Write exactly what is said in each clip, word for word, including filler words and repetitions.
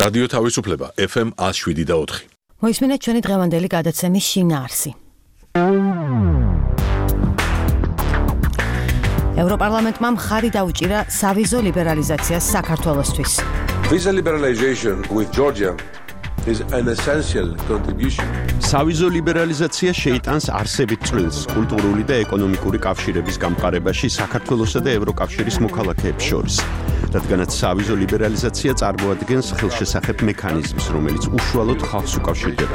რადიო თავისუფლება F M one oh seven და four. მოისმინეთ ჩვენი დღევანდელი გადაცემის შინაარსი. ევროპარლამენტმა მხარი დაუჭირა სავიზო ლიბერალიზაციას საქართველოსთვის. Visa liberalization with Georgia is an essential contribution. სავიზო ლიბერალიზაცია შეიტანს არსებით წვლილს კულტურული და ეკონომიკური კავშირების გამყარებაში საქართველოსა და ევროკავშირის მოქალაქეებს შორის. რადგანაც სავიზო ლიბერალიზაცია წარმოადგენს ხელშესახებ მექანიზმს, რომელიც უშუალოდ ხალხს უკავშირდება.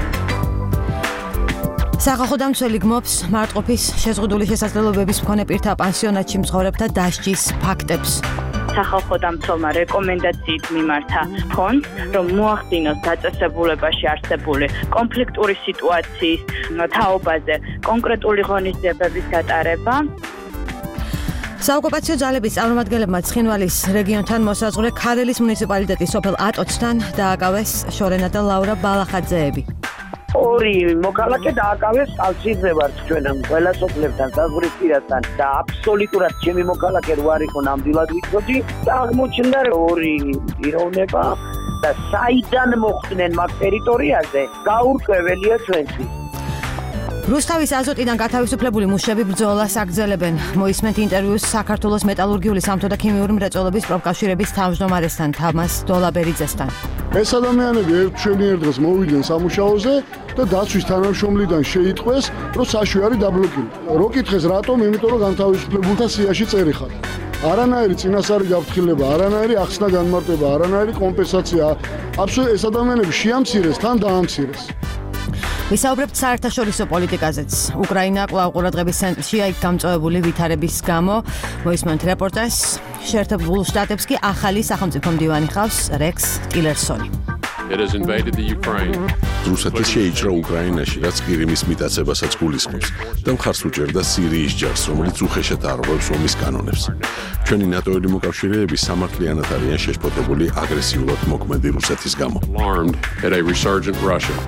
სახალხო დამცველი გმობს მარტყოფის შეზღუდული შესაძლებლობების მქონე პირთა პანსიონატში მცხოვრებთა დასჯის ფაქტებს. სახალხო დამცველმა რეკომენდაციით მიმართა ფონდს, რომ მოახდინოს დაწესებულებაში არსებული კონფლიქტური სიტუაციის თაობაზე კონკრეტული ღონისძიებების გატარება. საოკუპაციო ძალების წარმომადგენლებმა ცხინვალის რეგიონთან მოსაზღვრე ქარელის მუნიციპალიტეტის სოფელ ატოცთან დააკავეს შორენა და ლაურა ბალახაძეები. ორი მოქალაქე დააკავეს ალცირზე ვართ ჩვენამ ყველა სოფლებთან საზღვრისპირასთან და აბსოლუტურად ჩემი მოქალაქე რო არ იყო ნამდვილად ვიცოდი და აღმოჩნდა ორი პიროვნება და საიდან მოხდნენ მაგ ტერიტორიაზე გაურკვეველია ჩვენთვის. რუსთავის აზოტიდან გათავისუფლებული მუშები ბრძოლას აგრძელებენ. მოისმენთ ინტერვიუს საქართველოს მეტალურგიული სამთო და ქიმიური მრეწველობის პროფკავშირების თავმჯდომარესთან თამას დოლაბერიძესთან. ეს ადამიანები ერთ მშვენიერ დღეს მოვიდნენ სამუშაოზე და დაცვის თანამშრომლიდან შეიტყვეს, რომ საშვი არის დაბლოკილი. რო კითხეს რატომ? იმიტომ რომ განთავისუფლებულთა სიაში წერიხარ. არანაირი წინასწარი გაფრთხილება, არანაირი ახსნა განმარტება, არანაირი კომპენსაცია. აბსოლუტურად ეს ადამიანები შეამცირეს, თან დაამცირეს. ვისაუბრებთ საერთაშორისო პოლიტიკაზეც. უკრაინა კვლავ ყურადღების ცენტრშია იქ გამწვავებული ვითარების გამო. მოისმენთ რეპორტაჟს. შეერთებულ შტატებს კი ახალი სახელმწიფო მდივანი ხავს რექს ტილერსონი. It has invaded the Ukraine. რუსეთი შეიჭრა უკრაინაში, რაც ყირიმის მიტაცებასაც გულისხმობს და მხარს უჭერდა სირიის ჯარს, რომელიც უხეშად არღვევს ომის კანონებს. ჩვენი ნატოელი მოკავშირეები სამართლიანად არიან შეშფოთებული აგრესიულად მოქმედი რუსეთის გამო. Alarmed at a resurgent Russia.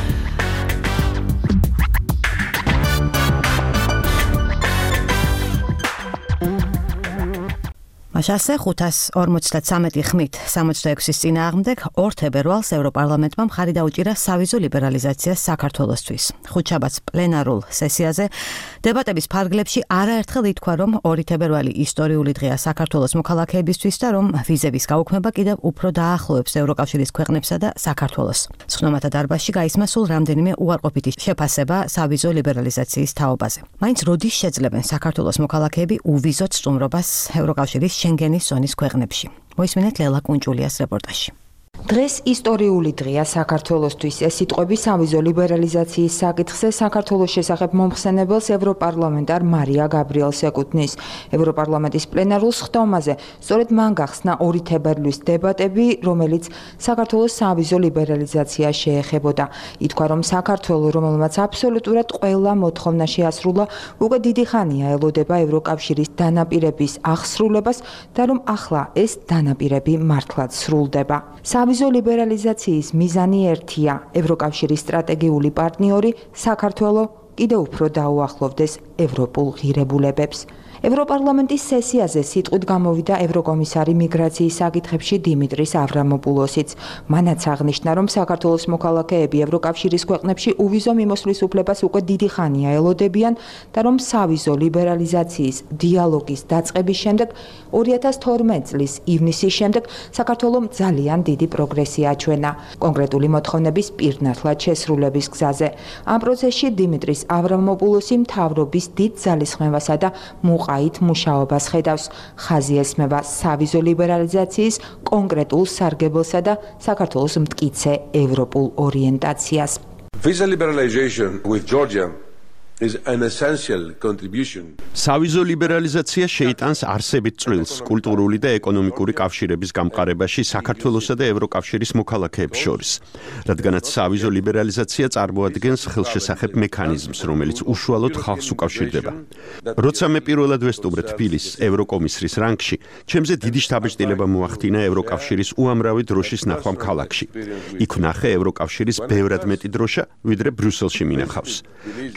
მაშასე ხუთას ორმოცდათვრამეტი ხმით სამოცდაექვსის წინააღმდეგ ორ თებერვალს ევროპარლამენტმა მხარი დაუჭირა სავიზო ლიბერალიზაციას საქართველოსთვის. ხუთშაბათს პლენარულ სესიაზე დებატების ფარგლებში არაერთხელ ითქვა, რომ ორი თებერვალი ისტორიული დღეა საქართველოს მოქალაქეებისთვის და რომ ვიზების გაუქმება კიდევ უფრო დაახლოებს ევროკავშირის ქვეყნებსა და საქართველოს. ცხნომათა დარბაზში გაისმა სულ რამდენიმე უარყოფითი შეფასება სავიზო ლიბერალიზაციის თაობაზე. მაინც როდის შეძლებენ საქართველოს მოქალაქეები უვიზოთ სტუმრობას ევროკავშირის შენგენის ზონის ქვეყნებში. მოისმინეთ ლელა კუნჭულიას რეპორტაჟში. დღეს ისტორიული დღეა საქართველოსთვის. ეს სიტყვები სავიზო ლიბერალიზაციის საკითხზე საქართველოს შესახებ მომხსენებელს ევროპარლამენტარ მარია გაბრიელს ეკუთვნის. ევროპარლამენტის პლენარულ სხდომაზე სწორედ მან გახსნა ორი თებერვლის დებატები, რომელიც საქართველოს სავიზო ლიბერალიზაციას შეეხებოდა. ითქვა, რომ საქართველო, რომელმაც აბსოლუტურად ყველა მოთხოვნა შეასრულა, უკვე დიდი ხანია ელოდება ევროკავშირის დანაპირების აღსრულებას და რომ ახლა ეს დანაპირები მართლაც სრულდება. სავიზო ლიბერალიზაციის მიზანი ერთია, ევროკავშირის სტრატეგიული პარტნიორი საქართველო კიდევ უფრო დაუახლოვდეს ევროპულ ღირებულებებს. ევროპარლამენტის სესიაზე სიტყვით გამოვიდა ევროკომისარი მიგრაციის საკითხებში დიმიტრის ავრამოპულოსიც. მანაც აღნიშნა, რომ საქართველოს მოქალაქეები ევროკავშირის ქვეყნებში უვიზო მიმოსვლის უფლებას უკვე დიდი ხანია ელოდებიან და რომ სავიზო ლიბერალიზაციის დიალოგის დაწყების შემდეგ ორი ათას თორმეტი წლის ივნისის შემდეგ საქართველომ ძალიან დიდი პროგრესი აჩვენა კონკრეტული მოთხოვნების პირნათლად შესრულების გზაზე. ამ პროცესში დიმიტრის ავრამოპულოსი მთავრობის დიდ ძალისხმევასა და მუყაით მუშაობას ხედავს. ხაზი ესმება სავიზო ლიბერალიზაციის კონკრეტულ სარგებელსა და საქართველოს მტკიცე ევროპულ ორიენტაციას. Visa liberalization with Georgia is an essential contribution. სავიზო ლიბერალიზაცია შეიტანს არსებით წვლილს კულტურული და ეკონომიკური კავშირების გამყარებაში საქართველოსა და ევროკავშირის მოქალაქეებს შორის. რადგანაც სავიზო ლიბერალიზაცია წარმოადგენს ხელშესახებ მექანიზმს, რომელიც უშუალოდ ხალხს უკავშირდება. როცა მე პირველად ვესტუმრე თბილისს ევროკომისრის რანგში, ჩემზე დიდი შთაბეჭდილება მოახდინა ევროკავშირის უამრავი დროშის ნახვამ ქალაქში. იქ ვნახე ევროკავშირის ბევრად მეტი დროშა, ვიდრე ბრიუსელში მინახავს. ჩვენ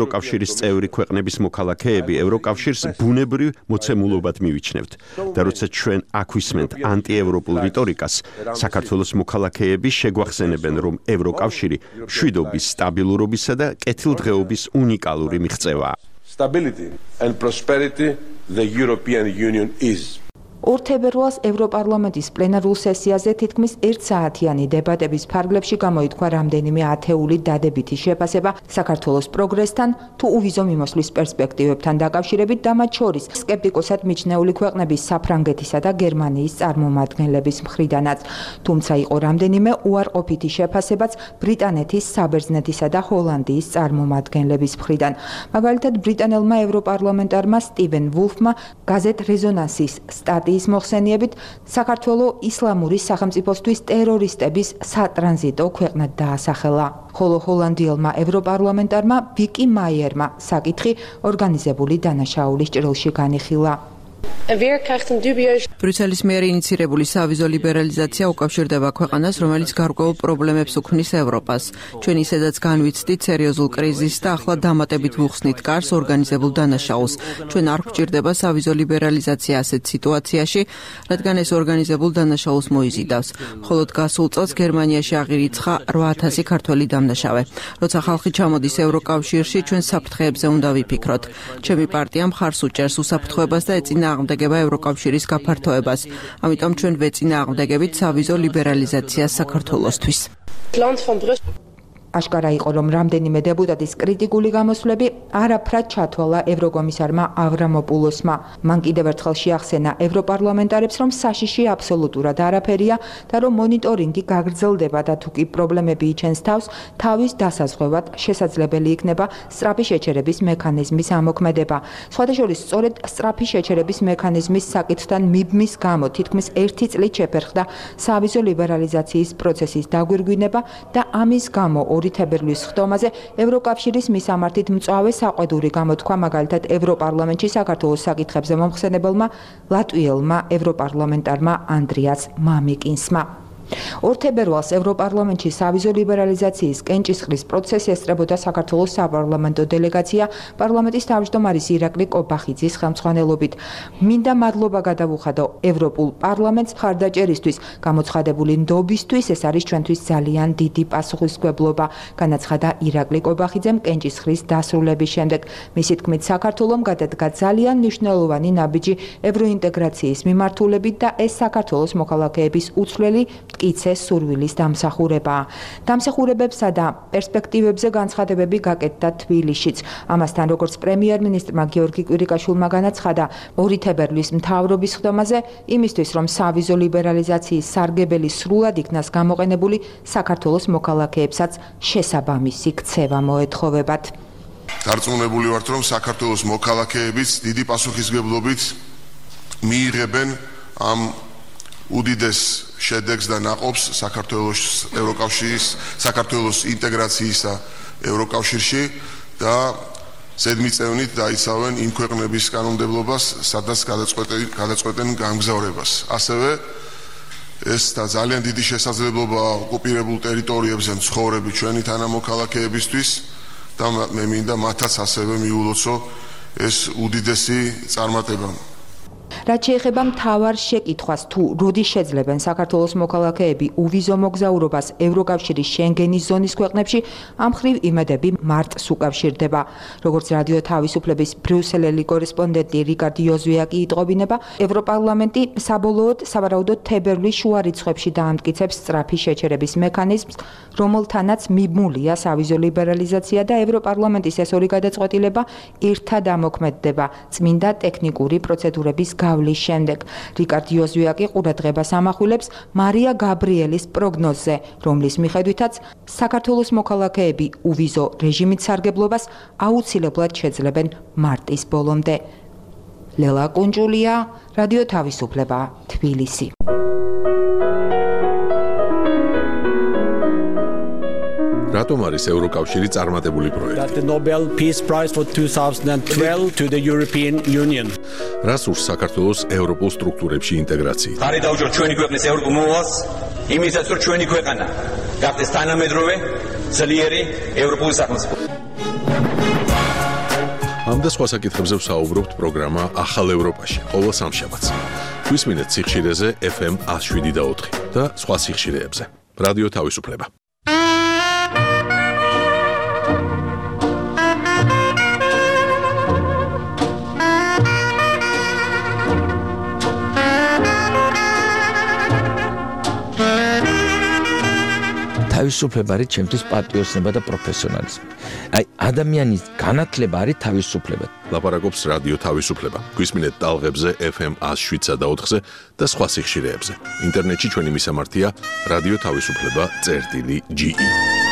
ევროკავშირის წევრი ქვეყნების მოქალაქეები ევროკავშირს ბუნებრივ მოცემულობად მივიჩნევთ და როცა ჩვენ აქვისმენთ ანტიევროპულ რიტორიკას, საქართველოს მოქალაქეები შეგვახსენებენ, რომ ევროკავშირი მშვიდობის, სტაბილურობისა და კეთილდღეობის უნიკალური მიღწევაა. Stability and prosperity the European Union is. ორ თებერვალს ევროპარლამენტის პლენარულ სესიაზე თითქმის ერთ საათიანი დებატების ფარგლებში გამოითქვა რამდენიმე ათეული დადებითი შეფასება საქართველოს პროგრესთან თუ უვიზო მიმოსვლის პერსპექტივებთან დაკავშირებით და მათ შორის სკეპტიკოსად მიჩნეული ქვეყნების საფრანგეთისა და გერმანიის წარმომადგენლების მხრიდანაც. თუმცა იყო რამდენიმე უარყოფითი შეფასებაც ბრიტანეთის, საბერძნეთისა და ჰოლანდიის წარმომადგენლების მხრიდან. მაგალითად, ბრიტანელმა ევროპარლამენტარმა სტივენ ვულფმა გაზეთ რეზონანსის სტატიის ის მოხსენიებით საქართველოს ისლამური სახელმწიფოსთვის ტერორისტების სატრანზიტო ქვეყნად დაასახელა. ხოლო ჰოლანდიელმა ევროპარლამენტარმა ვიკი მაიერმა საკითხი ორგანიზებული დანაშაულის ჭრილში განიხილა. ბრიუსელის მიერ ინიცირებული სავიზო ლიბერალიზაცია უკავშირდება ქვეყანას, რომელიც გარკვეულ პრობლემებს უქმნის ევროპას. ჩვენ ისედაც განვიცდით სერიოზულ კრიზისს და ახლა დამატებით ვუხსნით კარს ორგანიზებულ დანაშაულს. ჩვენ არ გვჭირდება სავიზო ლიბერალიზაცია ასეთ სიტუაციაში, რადგან ეს ორგანიზებულ დანაშაულს მოიზიდავს. მხოლოდ გასულ წელს გერმანიაში აღირიცხა რვა ათასი ქართველი დამნაშავე. როცა ხალხი ჩამოდის ევროკავშირში, ჩვენ საფრთხეებზე უნდა ვიფიქროთ. ჩემი პარტია მხარს უჭერს უსაფრთხოებას და ეწინააღმდეგება ევროკავშირის გაფართოებას. ამიტომ ჩვენ ვეწინააღმდეგებით სავიზო ლიბერალიზაციას საქართველოსთვის. აშკარა იყო, რომ რამდენიმე დეპუტატის კრიტიკული გამოსვლები არაფრად ჩათვალა ევროკომისარმა ავრამოპულოსმა. მან კიდევ ერთხელ შეახსენა ევროპარლამენტარებს, რომ საშიში აბსოლუტურად არაფერია და რომ მონიტორინგი გაგრძელდება და თუ კი პრობლემები იჩენს თავს, თავის დასაზღვევად შესაძლებელი იქნება სწრაფი შეჩერების მექანიზმის ამოქმედება. სხვადასხვა სწორედ სწრაფი შეჩერების მექანიზმის საკითხთან მიბმის გამო თითქმის ერთი წლით შეფერხდა სავიზო ლიბერალიზაციის პროცესის დაგვირგვინება და ამის გამო ორი თებერვლის ხდომაზე ევროკავშირის მისამართით მწვავე საყვედური გამოთქვა მაგალითად ევროპარლამენტში საქართველოს საკითხებზე მომხსენებელმა ლატვიელმა ევროპარლამენტარმა ანდრიას მამიკინსმა. ორ თებერვალს ევროპარლამენტში სავიზო ლიბერალიზაციის კენჭისყრის პროცესი ესწრებოდა საქართველოს საპარლამენტო დელეგაცია პარლამენტის თავმჯდომარის ირაკლი კობახიძის ხელმძღვანელობით. მინდა მადლობა გადავუხადო ევროპულ პარლამენტს მხარდაჭერისთვის, გამოცხადებული ნდობისთვის, ეს არის ჩვენთვის ძალიან დიდი პასუხისმგებლობა, განაცხადა ირაკლი კობახიძემ კენჭისყრის დასრულების შემდეგ. მისი თქმით, საქართველომ გადადგა ძალიან მნიშვნელოვანი ნაბიჯი ევროინტეგრაციის მიმართულებით და ეს საქართველოს მოქალაქეების უცვლელი მტკიცე სურვილის დამსახურებაა. დამსახურებებსა და პერსპექტივებზე განცხადებები გაკეთდა თბილისშიც. ამასთან, როგორც პრემიერ-მინისტრმა გიორგი კვირიკაშვილმა განაცხადა, ორი თებერვლის მთავრობის ხდომაზე იმისთვის, რომ სავიზო ლიბერალიზაციის სარგებელი სრულად იქნას გამოყენებული, საქართველოს მოქალაქეებსაც შესაბამისი ქცევა მოეთხოვებათ. დარწმუნებული ვართ, რომ საქართველოს მოქალაქეებიც დიდი პასუხისმგებლობით მიიღებენ ამ უდიდეს შედეგს და ნაყოფს საქართველოს ევროკავშირის საქართველოს ინტეგრაციისა ევროკავშირში და ზედმიწევნით დაიცავენ იმ ქვეყნების კანონმდებლობას, სადაც გადაწყვეტენ გამგზავრებას. ასევე ეს და ძალიან დიდი შესაძლებლობა ოკუპირებულ ტერიტორიებზე მცხოვრები ჩვენი თანამოქალაქეებისთვის და მე მინდა მათაც ასევე მიულოცო ეს უდიდესი წარმატება. რაც შეეხება მთავარ შეკითხვას, თუ როდის შეძლებენ საქართველოს მოქალაქეები უვიზო მოგზაურობას ევროკავშირის შენგენის ზონის ქვეყნებში, ამ ხრივ იმედები მარტს უკავშირდება. როგორც რადიო თავისუფლების ბრიუსელელი კორესპონდენტი რიკარდ იოზვიაკი იტყობინება, ევროპარლამენტი საბოლოოდ სავარაუდოდ თებერვლის შუა რიცხვებში დაამტკიცებს სწრაფი შეჩერების მექანიზმს, რომელთანაც მიბმულია სავიზო ლიბერალიზაცია და ევროპარლამენტის ეს ორი გადაწყვეტილება ერთად ამოქმედდება წმინდა ტექნიკური პროცედურების გავლის შემდეგ. რიკარდ იოზვიაკი ყურადღებას ამახვილებს მარია გაბრიელის პროგნოზზე, რომლის მიხედვითაც საქართველოს მოქალაქეები უვიზო რეჟიმით სარგებლობას აუცილებლად შეძლებენ მარტის ბოლომდე. ლელა კუნჯულია, რადიო თავისუფლება, თბილისი. რატომ არის ევროკავშირი წარმატებული პროექტი? The Nobel Peace Prize for twenty twelve to the European Union. რას ურს საქართველოს ევროპულ სტრუქტურებში ინტეგრაციით? ხარი დაუჭერთ ჩვენი ქვეყნის ევროპულ მოვალს, იმისაც რომ ჩვენი ქვეყანა გახდეს თანამედროვე, ძლიერი ევროპული სახელმწიფო. ამ და სხვა საკითხებზე ვსაუბრობთ პროგრამა ახალ ევროპაში, ყოველ სამშაბათს. გვისმინეთ სიხშირეზე ეფ ემ one oh seven და ოთხი და სხვა სიხშირეებზე. რადიო თავისუფლება. თავისუფლება არის ჩემთვის პატრიოტიზმი და პროფესიონალიზმი. აი, ადამიანის განათლება არის თავისუფლება. ლაპარაკობს რადიო თავისუფლება. გვისმინეთ ტალღებზე ეფ ემ one oh seven და ოთხზე და სხვა სიხშირეებზე. ინტერნეტში ჩვენი მისამართია რადიო თავისუფლება წერტილი ჯი ი.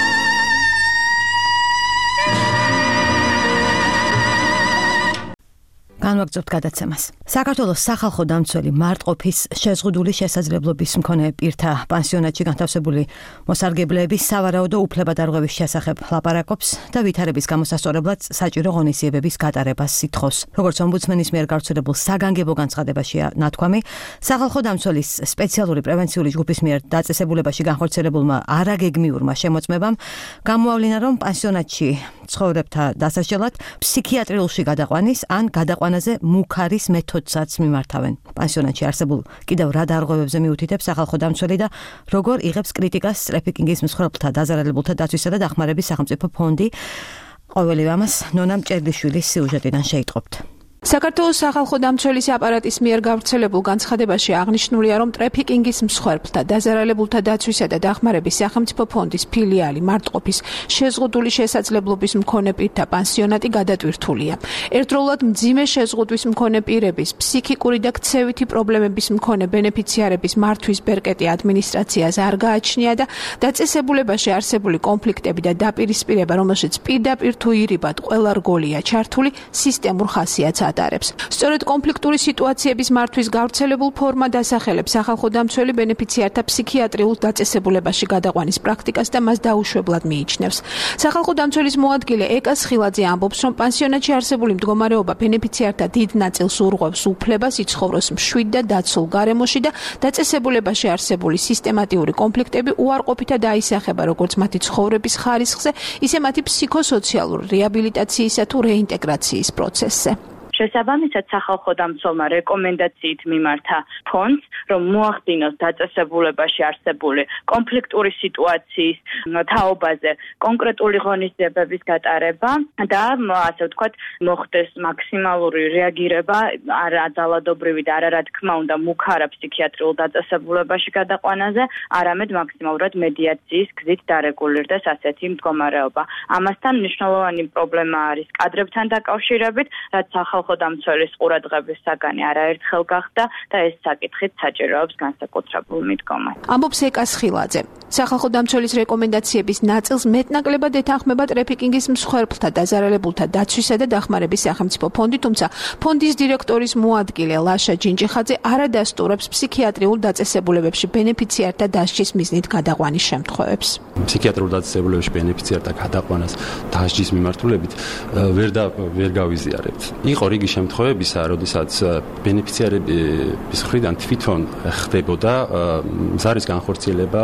განვაგრძობთ გადაცემას. საქართველოს სახალხო დამცველი მარტყოფის შეზღუდული შესაძლებლობის მქონე პირთა პანსიონატში განთავსებული მოსარგებლეების სავარაუდო უფლებადარღვევის შესახებ ლაპარაკობს და ვითარების გამოსასწორებლად საჭირო ღონისძიებების გატარებას ითხოვს. როგორც ომბუდსმენის მიერ გავრცელებულ საგანგებო განცხადებაშია ნათქვამი, სახალხო დამცველის სპეციალური პრევენციული ჯგუფის მიერ დაწესებულებაში განხორციელებულმა არაგეგმიურმა შემოწმებამ გამოავლინა, რომ პანსიონატში ცხოვრებთა დასასჯელად ფსიქიატრიულში გადაყვანის ან გადაყვანაზე მუქარის მეთოდსაც მიმართავენ. პანსიონატში არსებულ კიდევ რა დარღვევებზე მიუთითებს სახალხო დამცველი და როგორ იღებს კრიტიკას ტრაფიკინგის მსხვერპლთა დაზარალებულთა დაცვისა და დახმარების სახელმწიფო ფონდი. ყოველი ამას ნონა მჭერლიშვილის სიუჟეტიდან შეიტყობთ. საქართველოს სახალხო დამცველის აპარატის მიერ გავრცელებულ განცხადებაში აღნიშნულია, რომ ტრაფიკინგის მსხვერპლთა დაზარალებულთა დაცვისა და დახმარების სახელმწიფო ფონდის ფილიალი მარტყოფის შეზღუდული შესაძლებლობის მქონე პირთა პანსიონატი გადატვირთულია. ერთდროულად მძიმე შეზღუდვის მქონე პირების, ფსიქიკური და ქცევითი პრობლემების მქონე ბენეფიციარების მართვის ბერკეტი ადმინისტრაციას არ გააჩნია და დაწესებულებაში არსებული კონფლიქტები და დაპირისპირება, რომელშიც პირდაპირ თუ ირიბად ყველა რგოლია ჩართული, სისტემურ ხასიათს ატარებს. სწორედ კონფლიქტური სიტუაციების მართვის გავრცელებულ ფორმა დასახელებს სახალხო დამცველი ბენეფიციართა ფსიქიატრიულ დაწესებულებაში გადაყვანის პრაქტიკას და მას დაუშვებლად მიიჩნევს. სახალხო დამცველის მოადგილე ეკა სხილაძე ამბობს, რომ პანსიონატში არსებული მდგომარეობა ბენეფიციართა დიდ ნაწილს ურღვევს უფლებას იცხოვროს მშვიდ და დაცულ გარემოში და დაწესებულებაში არსებული სისტემატიური კონფლიქტები უარყოფითად აისახება როგორც მათი ცხოვრების ხარისხზე, ისე მათი ფსიქოსოციალურ რეაბილიტაციისა თუ რეინტეგრაციის პროცესზე. შესაბამისად სახალხო დამცველმა რეკომენდაციით მიმართა ფონდს, რომ მოახდინოს დაწესებულებაში არსებული კონფლიქტური სიტუაციის თაობაზე კონკრეტული ღონისძიებების გატარება და ასე ვთქვათ, მოხდეს მაქსიმალური რეაგირება არ აძალადობრივი და არა რა თქმა უნდა მუქარა ფსიქიატრიულ დაწესებულებაში გადაყვანაზე, არამედ მაქსიმალურად მედიაციის გზით დარეგულირდეს ასეთი მდგომარეობა. ამასთან მნიშვნელოვანი პრობლემა არის კადრებთან დაკავშირებით, რაც სახალხო დამცველის ყურადღების საგანი არაერთხელ გახდა და ეს საკითხით საჭიროებს განსაკუთრებულ მიდგომას. ამბობს ეკა სხილაძე. სახალხო დამცველის რეკომენდაციების ნაწილს მეტნაკლებად ეთანხმება ტრაფიკინგის მსხვერპლთა დაზარალებულთა დაცვისა და დახმარების სახელმწიფო ფონდი, თუმცა ფონდის დირექტორის მოადგილე ლაშა ჯინჯიხაძე არ ადასტურებს ფსიქიატრიულ დაწესებულებებში ბენეფიციართა დასჯის მიზნით გადაყვანის შემთხვევებს. ფსიქიატრიულ დაწესებულებებში ბენეფიციართა გადაყვანას დასჯის მიმართულებით ვერ და ვერ გავიზიარებთ. იყო რიგი შემთხვევებისა, როდესაც ბენეფიციარების მხრიდან თვითონ ხდებოდა ზარის განხორციელება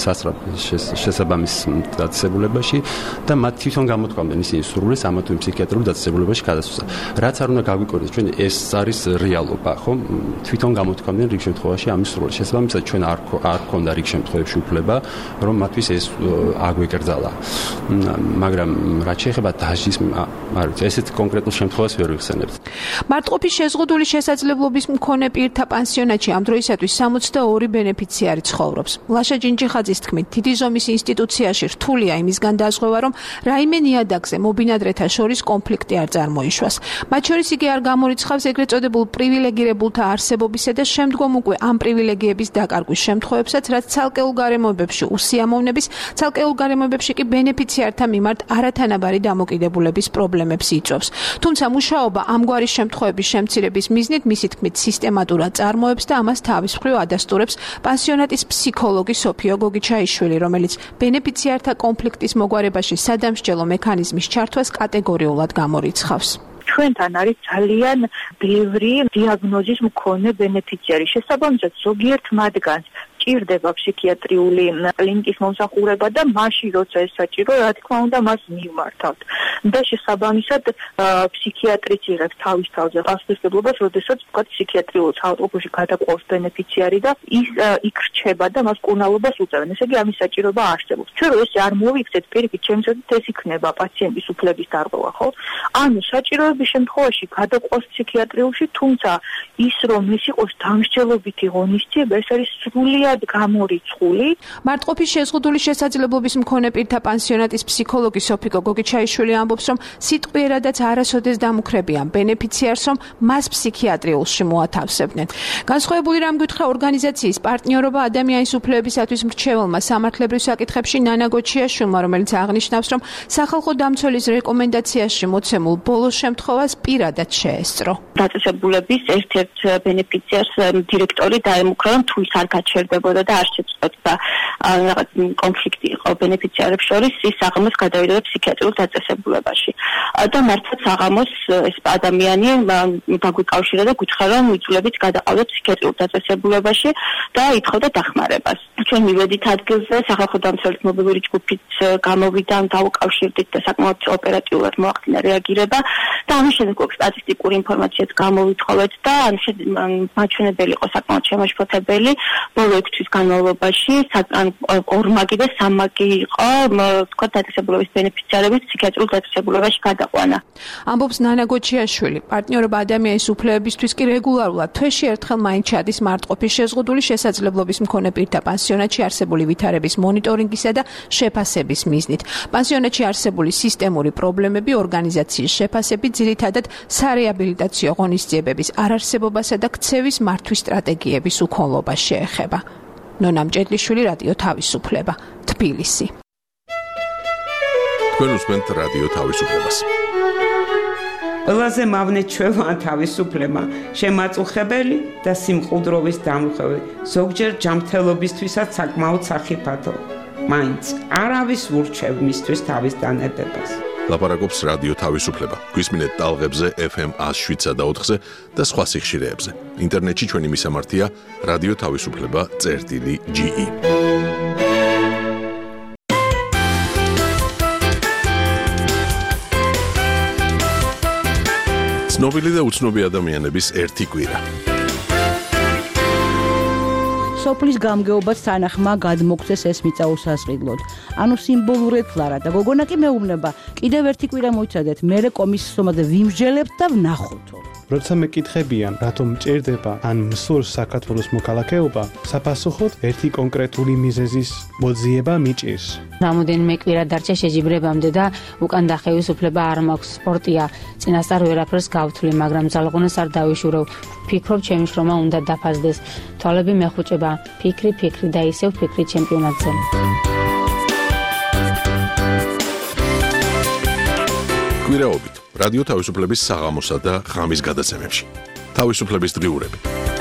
შესაბამის დაწესებულებაში და მათ თვითონ გამოთქვამდნენ ისინი სურვილს ამა თუ იმ ფსიქიატრიულ დაწესებულებაში გადასვლისა. რაც არ უნდა გაგვიკვირდეს, ჩვენ ეს არის რეალობა, ხო? თვითონ გამოთქვამდნენ რიგ შემთხვევაში ამის სურვილს. შესაბამისად ჩვენ არ არ ქონდა რიგ შემთხვევებში უფლება, რომ მათთვის ეს აგვეკრძალა. მაგრამ რაც შეეხება დასჯის, არ ვიცი, ესეთ კონკრეტულ შემთხვევას ვერ ვიხსენებთ. მარტყოფის შეზღუდული შესაძლებლობის მქონე პირთა პანსიონატში ამ დროისათვის სამოცდაორი ბენეფიციარი ცხოვრობს. ლაშა ჯინჯიხაძის თქმით, დიდი ზომის ინსტიტუციაში რთულია იმისგან დაზღვევა, რომ რაიმე ნიადაგზე მობინადრეთა შორის კონფლიქტი არ წარმოიშვას. მათ შორის იგი არ გამორიცხავს ეგრეთ წოდებულ პრივილეგირებულთა არსებობისა და შემდგომ უკვე ამ პრივილეგიების დაკარგვის შემთხვევებსაც, რაც ცალკეულ გარემოებებში უსიამოვნების, ცალკეულ გარემოებებში კი ბენეფიციართა მიმართ არათანაბარი დამოკიდებულების პრობლემებს იწვევს. თუმცა მუშაობა ამგვარი შემთხვევების შემცირების მიზნით მისი თქმით სისტემატურად წარმოებს და ამას თავის მხრივ ადასტურებს პანსიონატის ფსიქოლოგი სოფიო გოგიჩაიშვილი, რომელიც ბენეფიციართა კონფლიქტის მოგვარებაში სადამსჯელო მექანიზმის ჩართვას კატეგორიულად გამორიცხავს. ჩვენთან არის ძალიან ბევრი დიაგნოზის მქონე ბენეფიციარი. შესაბამისად, ზოგიერთ მათგანს სჭირდება ფსიქიატრიული კლინიკის მომსახურება და მაშინ როცა ეს საჭირო, რა თქმა უნდა, მას მივმართავთ. და შესაბამისად ფსიქიატრიც იღებს თავის თავზე პასუხისმგებლობას, როდესაც ვთქვათ ფსიქიატრიულ საავადმყოფოში გადაყვავს ბენეფიციარი და ის იქ რჩება და მას კურნალობას უწევენ. ესე იგი ამის საჭიროება არსებობს. ჩვენ რო ეს არ მოვიქცეთ, პირიქით ჩემს აზრით ეს იქნება პაციენტის უფლების დარღვევა, ხო? ანუ საჭიროების შემთხვევაში გადაყვავს ფსიქიატრიულში, თუმცა ის რომ ის იყოს დამსჯელობითი ღონისძიება, ეს არის სრულიად გამორიცხული. მარტყოფის შეზღუდული შესაძლებლობის მქონე პირთა პანსიონატის ფსიქოლოგი სოფიკო გოგიჩაიშვილი ამბობს, რომ სიტყვიერადაც არასოდეს დამუქრებიან ბენეფიციარს, რომ მას ფსიქიატრიულში მოათავსებდნენ. განსხვავებული რამ გითხრა ორგანიზაციის პარტნიორობა ადამიანის უფლებისათვის მრჩეველმა სამართლებრივ საკითხებში ნანა გოჩიაშვილმა, რომელიც აღნიშნავს, რომ სახალხო დამცველის რეკომენდაციაში მოცემულ ბოლო შემთხვევას პირადად შეესწრო. დაწესებულების ერთ-ერთ ბენეფიციარს დირექტორი დაემუქრა, რომ თუ ის არ გაჩერდებოდა და არ შეწყვეტდა რაღაც კონფლიქტი იყო ბენეფიციარებს შორის, ის საღამოს გადავიდა ფსიქიატრიულ დაწესებულებაში. და მართლაც საღამოს ეს ადამიანი დაგვიკავშირა და გითხრა, რომ იწულებით გადაყავდა ფსიქიატრიულ დაწესებულებაში და ითხოვდა დახმარებას. ჩვენ მივედით ადგილზე, სახალხო დამცველის მობილური ჯგუფით გამოვიდა, დავუკავშირდით და საკმაოდ ოპერატიულად მოახდინა რეაგირება და ამის შემდეგ სტატისტიკური ინფორმაციაც გამოვითხოვეთ და მაჩვენებელი იყო საკმაოდ შემაშფოთებელი. ბოლო ექვსი თვის განმავლობაში ორმაგი და სამმაგი იყო თქვა დაწესებულების ბენეფიციარების ფსიქიატრიულ დაწესებულებაში გადაყვანა. ამბობს ნანა გოჩიაშვილი. პარტნიორობა ადამიანის უფლებებისთვის კი რეგულარულად თვეში ერთხელ მაინც ჩადის მარტყოფის შეზღუდული შესაძლებლობის მქონე პირთა პანსიონატში არსებული ვითარების მონიტორინგისა და შეფასების მიზნით. პანსიონატში არსებული სისტემური პრობლემები ორგანიზაციის შეფასებით ძირითადად სარეაბილიტაციო ღონისძიებების არარსებობასა და ქცევის მართვის სტრატეგიების უქონლობას შეეხება. ნონა მჭედლიშვილი, რადიო თავისუფლება, თბილისი. თქვენ უსმენთ რადიო თავისუფლებას. ყველაზე მავნე ჩვევა თავისუფლება, შემაწუხებელი და სიმყუდროვის დამხევი, ზოგჯერ ჯანმრთელობისთვისაც საკმაოდ სახიფათო. მაინც არავის ურჩევ მისთვის თავის დანებებას. ლაპარაკობს რადიო თავისუფლება. გვისმინეთ ტალღებზე ეფ ემ ათს შვიდსა და ოთხზე და სხვა სიხშირეებზე. ინტერნეტში ჩვენი მისამართია რადიო თავისუფლება წერტილი ჯი ი. ცნობილი და უცნობი ადამიანების ერთი კვირა. სოფლის გამგეობაც თანახმა გადმოგცეს ეს მიწა უსასყიდლოდ. ანუ სიმბოლურად ფლარა და გოგონა კი მეუბნება, კიდევ ერთი კვირა მოიცადეთ, მერე კომისიომაზე ვიმსჯელებთ და ვნახოთ. როცა მეკითხებიან, რატომ მჭირდება ან მსურს საქართველოს მოქალაქეობა, საფასუხოდ ერთი კონკრეტული მიზეზის მოძიება მიჭირს. რამოდენიმე კვირა დარჩა შეჯიბრებამდე და უკან დახევის უფლება არ მაქვს. სპორტია, წინასწარ ვერაფერს გავთვლი, მაგრამ ძალღონას არ დავიშურევ. ფიქრობ, ჩემი შრომა უნდა დაფასდეს. თვალები მეხუჭება, ფიქრი, ფიქრი და ისევ ფიქრი ჩემპიონატზე. კვირაობით რადიო თავისუფლების საღამოსა და ღამის გადაცემებში. თავისუფლების დღიურები.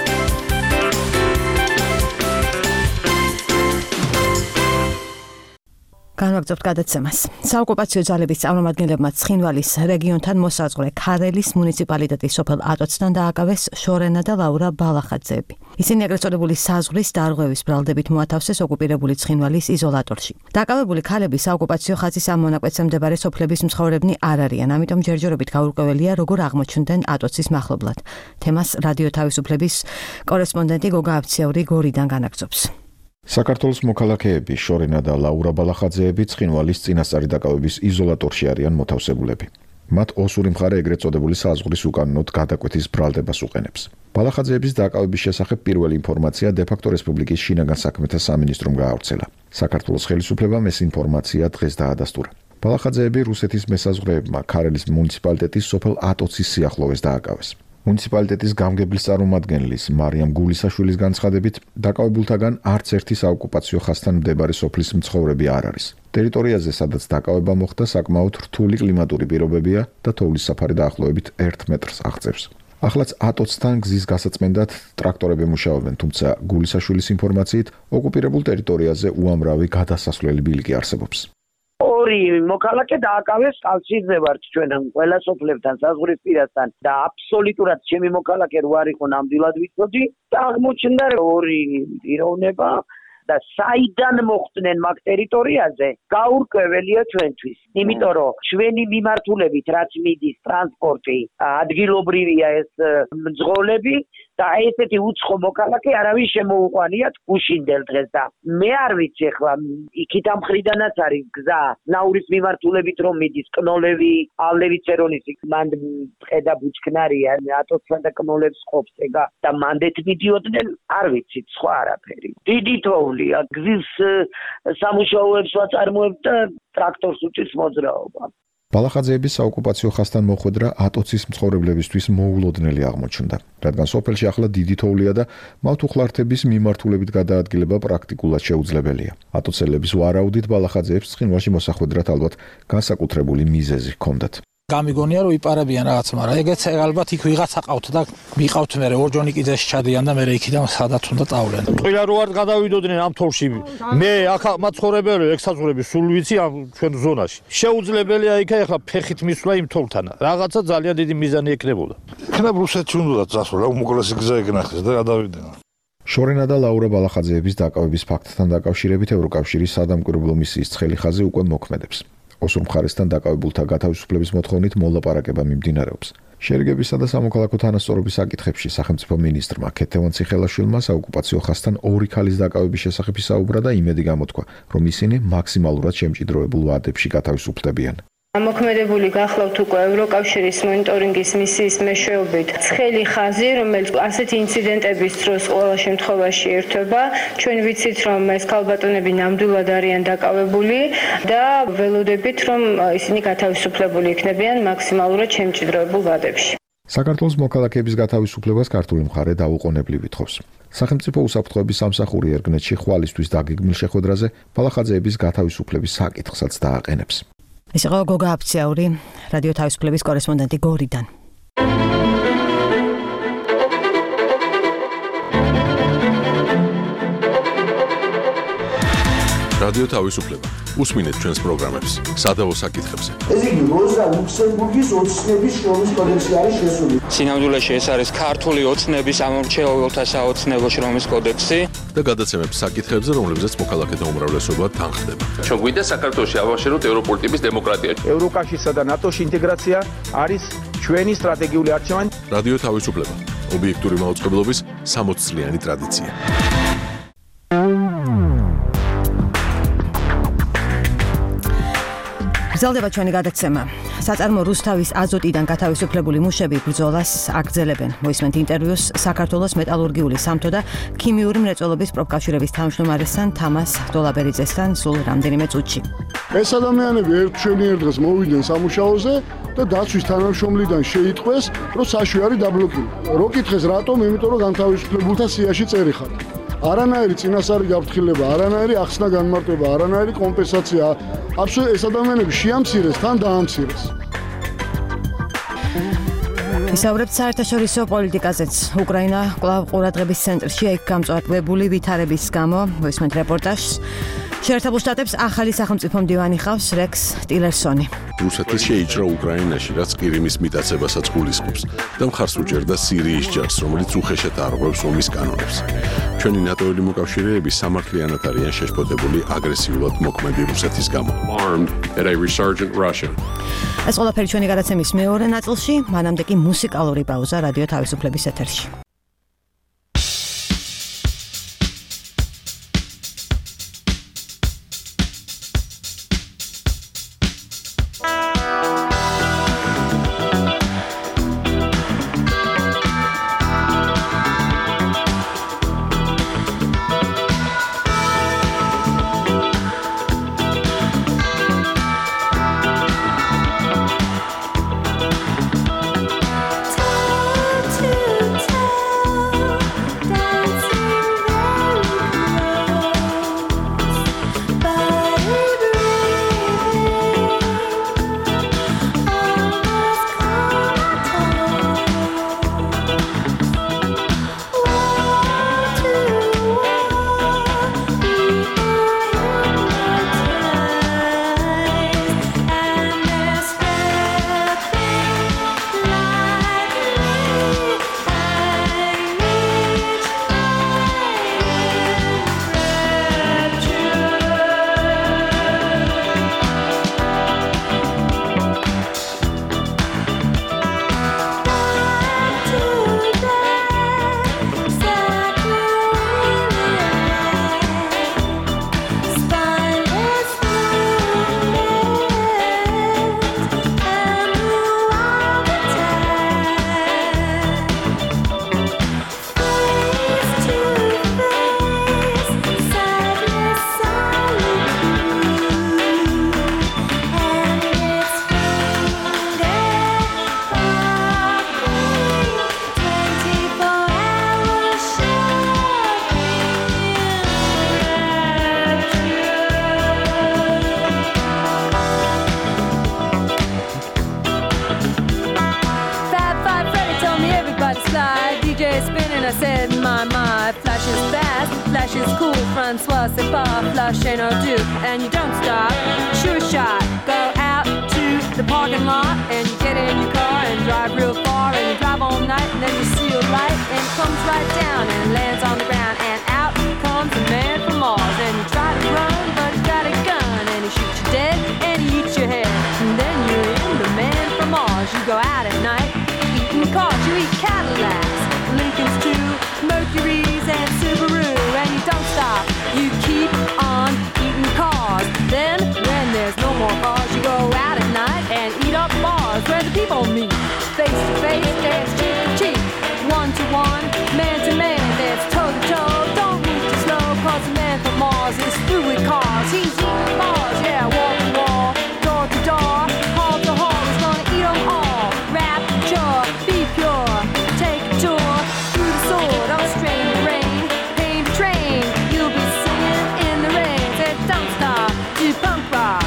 განვაგრძობთ გადაცემას. საოკუპაციო ძალების წარმომადგენლებმა ცხინვალის რეგიონთან მოსაზღვრე ქარელის მუნიციპალიტეტის სოფელ ატოცთან დააკავეს შორენა და ლაურა ბალახაძეები. ისინი ეგრეთ წოდებული საზღვრის დარღვევის ბრალდებით მოათავსეს ოკუპირებული ცხინვალის იზოლატორში. დააკავებული ქალები საოკუპაციო ხაზის ამ მონაკვეთზე მდებარე სოფლების მსხვერპლები არ არიან, ამიტომ ჯერჯერობით გაურკვეველია, როგორ აღმოჩნდნენ ატოცის მახლობლად. თემას რადიო თავისუფლების კორესპონდენტი გოგა აფციაური გორიდან განაგრძობს. საქართველოს მოქალაქეები შორენა და ლაურა ბალახაძეები ცხინვალის წინასწარი დაკავების იზოლატორში არიან მოთავსებულები. მათ ოსური მხარე ეგრეთ წოდებული საზღვრის უკანონოდ გადაკვეთის ბრალდებას უყენებს. ბალახაძეების დაკავების შესახებ პირველი ინფორმაცია დე-ფაქტო რესპუბლიკის შინაგან საქმეთა სამინისტრომ გაავრცელა. საქართველოს ხელისუფლებამ ეს ინფორმაცია დღეს დაადასტურა. ბალახაძეები რუსეთის მესაზღვრეებმა ქარელის მუნიციპალიტეტის სოფელ ატოცის სიახლოვეს დააკავეს. მუნიციპალიტეტის გამგებლის წარმომადგენლის მარიამ გულისაშვილის განცხადებით, დაკავებულთაგან არც ერთი საოკუპაციო ხაზთან მდებარე სოფლის მცხოვრები არ არის. ტერიტორიაზე, სადაც დაკავება მოხდა, საკმაოდ რთული კლიმატური პირობებია და თოვლის საფარი დაახლოებით ერთ მეტრს აღწევს. ახლაც ატოცთან გზის გასაწმენდად ტრაქტორები მუშაობენ, თუმცა გულისაშვილის ინფორმაციით, ოკუპირებულ ტერიტორიაზე უამრავი გადასასვლელი ბილიკი არსებობს. ორი მოქალაქე დააკავეს კავშირზე ვართ ჩვენ ყველა სოფლებთან საზღვრისპირასთან და აბსოლუტურად ჩემი მოქალაქე რო არ იყო ნამდვილად ვიცოდი და აღმოჩნდა ორი პიროვნება და საიდან მოხდნენ მაგ ტერიტორიაზე გაურკვეველია ჩვენთვის იმიტომ რომ ჩვენი მიმართულებით რაც მიდის ტრანსპორტი ადგილობრივია ეს მძღოლები და ესეთი უცხო მოქალაქე არავის შემოუყვანიათ გუშინდელ დღეს და მე არ ვიცი ახლა იქით ამ მხრიდანაც არის გზა ნაურის მიმართულებით რომ მიდის კნოლევი ავლევი ცერონის მანდ ხედა ბუჩქნარია ატოცსა და კნოლებს ყოფს ეგა და მანდეთ მიდიოდნენ არ ვიცი სხვა არაფერი დიდი თოვლია გზის სამუშაოებს ვაწარმოებთ და ტრაქტორს უჭირს მოძრაობა ბალახაძეების საოკუპაციო ხაზთან მოხვედრა ატოცის მცხოვრებლებისთვის მოულოდნელი აღმოჩნდა, რადგან სოფელში ახლა დიდი თოვლია და მავთუხლართების მიმართულებით გადაადგილება პრაქტიკულად შეუძლებელია. ატოცელების ვარაუდით ბალახაძეებს ცხინვალში მოსახვედრად ალბათ განსაკუთრებული მიზეზი ჰქონდათ. გამიგონია რომ იპარებიან რაღაც, მაგრამ ეგეც ალბათ იქ ვიღაცა ყავთ და მიყავთ მე ორჯონი კიდეში ჩადიან და მე იქიდან სადაც უნდა წავლენ. ყველა რო არ გადავიდოდნენ ამ თოვში. მე აქ მაცხოვრებელი ექსაზღვრები სულ ვიცი ამ ჩვენ ზონაში. შეუძლებელია იქ ახლა ფეხით მისვლა იმ თოვთან. რაღაცა ძალიან დიდი მიზანი ექნებოდა. იქნებ რუსეთში უნდა წასვლა, უმოკლესი გზა ეკნახეს და გადავიდნენ. შორენა და ლაურა ბალახაძეების დაკავების ფაქტთან დაკავშირებით ევროკავშირის სადამკვირვებლო მისიის ცხელი ხაზი უკვე მოქმედებს. ოსურ მხარესთან დაკავებულთა გათავისუფლების მოთხოვნით მოლაპარაკება მიმდინარეობს. შერიგებისა და სამოქალაქო თანასწორობის საკითხებში სახელმწიფო მინისტრმა ქეთევან ციხელაშვილმა საოკუპაციო ხაზთან ორი ქალის დაკავების შესახებ ისაუბრა და იმედი გამოთქვა, რომ ისინი მაქსიმალურად შემჭიდროებულ ვადებში გათავისუფლებიან. მოქმედებული გახლავთ უკვე ევროკავშირის მონიტორინგის მისიის მეშვეობით ცხელი ხაზი, რომელიც ასეთი ინციდენტების დროს ყველა შემთხვევაში ერთვება. ჩვენ ვიცით, რომ ეს ქალბატონები ნამდვილად არიან დაკავებული და ველოდებით, რომ ისინი გათავისუფლებული იქნებიან მაქსიმალურად შემჭიდროებულ ვადებში. საქართველოს მოქალაქეების გათავისუფლებას ქართული მხარე დაუყოვნებლივ ითხოვს. სახელმწიფო უსაფრთხოების სამსახური ერგნეთში ხვალისთვის დაგეგმილ შეხვედრაზე ბალახაძეების გათავისუფლების საკითხსაც დააყენებს. ეს იყო გოგა აფციაური, რადიო თავისუფლების კორესპონდენტი გორიდან. რადიო თავისუფლება. უსმინეთ ჩვენს პროგრამებს, სადავო საკითხებზე. ეს იგი როზა ლუქსემბურგის ოცნების შრომის კოდექსი არის შესული. სინამდვილეში ეს არის ქართული ოცნების ამორჩეულთა საოცნებო შრომის კოდექსი და გადაცემებს საკითხებზე, რომლებზეც მოქალაქეთა უმრავლესობა თანხდება. ჩვენ გვინდა საქართველოში ავაშენოთ ევროპული ტიპის დემოკრატია. ევროკავშირსა და ნატოში ინტეგრაცია არის ჩვენი სტრატეგიული არჩევანი. რადიო თავისუფლება. ობიექტური მაუწყებლობის სამოც წლიანი ტრადიცია. გრძელდება ჩვენი გადაცემა. საწარმო რუსთავის აზოტიდან გათავისუფლებული მუშები ბრძოლას აგრძელებენ. მოისმენთ ინტერვიუს საქართველოს მეტალურგიული სამთო და ქიმიური მრეწველობის პროფკავშირების თავმჯდომარესთან თამას დოლაბერიძესთან სულ რამდენიმე წუთში. ეს ადამიანები ერთ შენიერ დღეს მოვიდნენ სამუშაოზე და დაცვის თანამშრომლიდან შეიტყვეს, რომ საშვი არის დაბლოკილი. რო კითხეს რატომ? იმიტომ რომ განთავისუფლებულთა სიაში წერი ხარ. არანაირი წინასწარი გაფრთხილება, არანაირი ახსნა განმარტება, არანაირი კომპენსაცია. აბსოლუტურად ეს ადამიანები შეამცირეს, თან დაამცირეს. ისაუბრებთ საერთაშორისო პოლიტიკაზეც. უკრაინა კვლავ ყურადღების ცენტრშია, იქ გამწვავებული ვითარების გამო. მოისმენთ რეპორტაჟს. შეერთებულ შტატებს ახალი სახელმწიფო მდივანი ხავს რექს ტილერსონი. რუსეთის შეიჭრა უკრაინაში, რაც ყირიმის მიტაცებასაც გულისხმობს და მხარს უჭერდა სირიის ჯარს, რომელიც უხეშად არღვევს ომის კანონებს. ჩვენი ნატოელი მოკავშირეები სამართლიანად არიან შეშფოთებული აგრესიულად მოქმედი რუსეთის გამო. ეს ყველაფერი ჩვენი გადაცემის მეორე ნაწილში, მანამდე კი მუსიკალური პაუზა რადიო თავისუფლების ეთერში. Time to tell J spinning, I said, my, my, flash is fast, flash is cool, Francois, c'est pas, flash ain't no do, and you don't stop, sure shot, go out to the parking lot, and you get in your car and drive real far, and you drive all night, and then you see a light, and it comes right down and lands on the ground, and out comes a man from Mars, and you try to run, but he's got a gun, and he shoots you dead, and he eats your head, and then you're in the man from Mars, you go out at night, eating cars, you eat Cadillacs, Lincolns too, Mercuries and Subaru, and you don't stop, you keep on eating cars, then when there's no more cars, you go out at night and eat up bars where the people meet, face to face, dance cheek to cheek, one to one, man to man, dance toe to toe, don't move too slow, cause the man from Mars is through with cars, he's eating bars, yeah, wall to wall, door to door, hall to hall, he's gonna eat them all, rapture, be pure, take a tour, through the sword, oh strain the rain, pain to train, you'll be singing in the rain, say don't stop, do punk rock.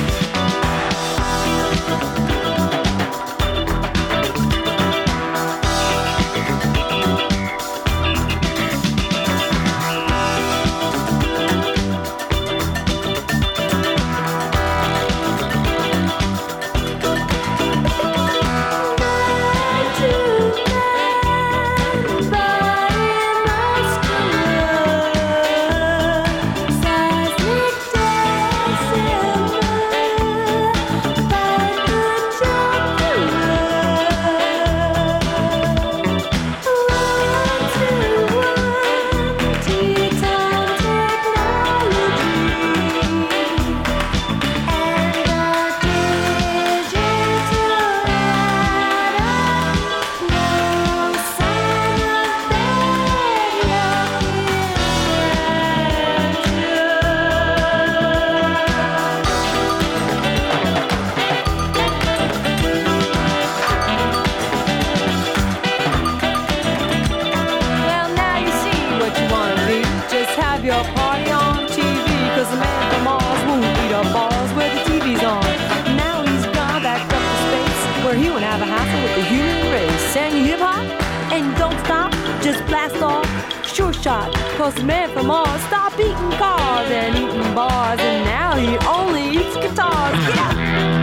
Cause the man from Mars stopped eating cars and eating bars, and now he only eats guitars. Get out!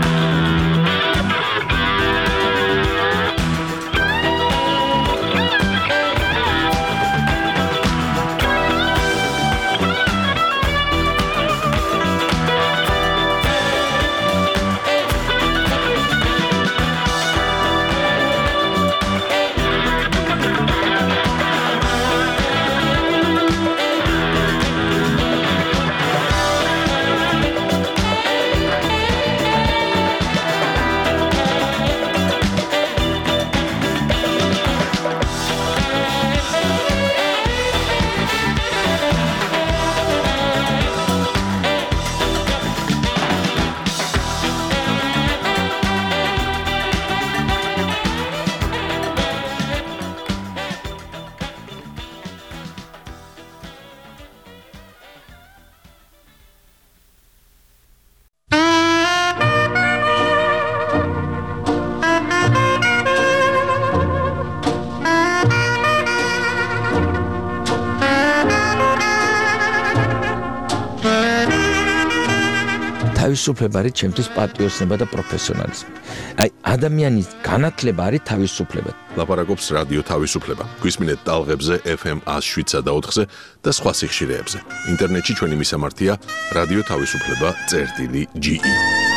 თავისუფლება არის ჩემთვის პატრიოტიზმი და პროფესიონალიზმი. აი, ადამიანის განათლება არის თავისუფლება. ლაპარაკობს რადიო თავისუფლება. გვისმინეთ ტალღებზე ეფ ემ one oh seven point four-ზე და სხვა სიხშირეებზე. ინტერნეტში ჩვენი მისამართია რადიო თავისუფლება წერტილი ჯი ი.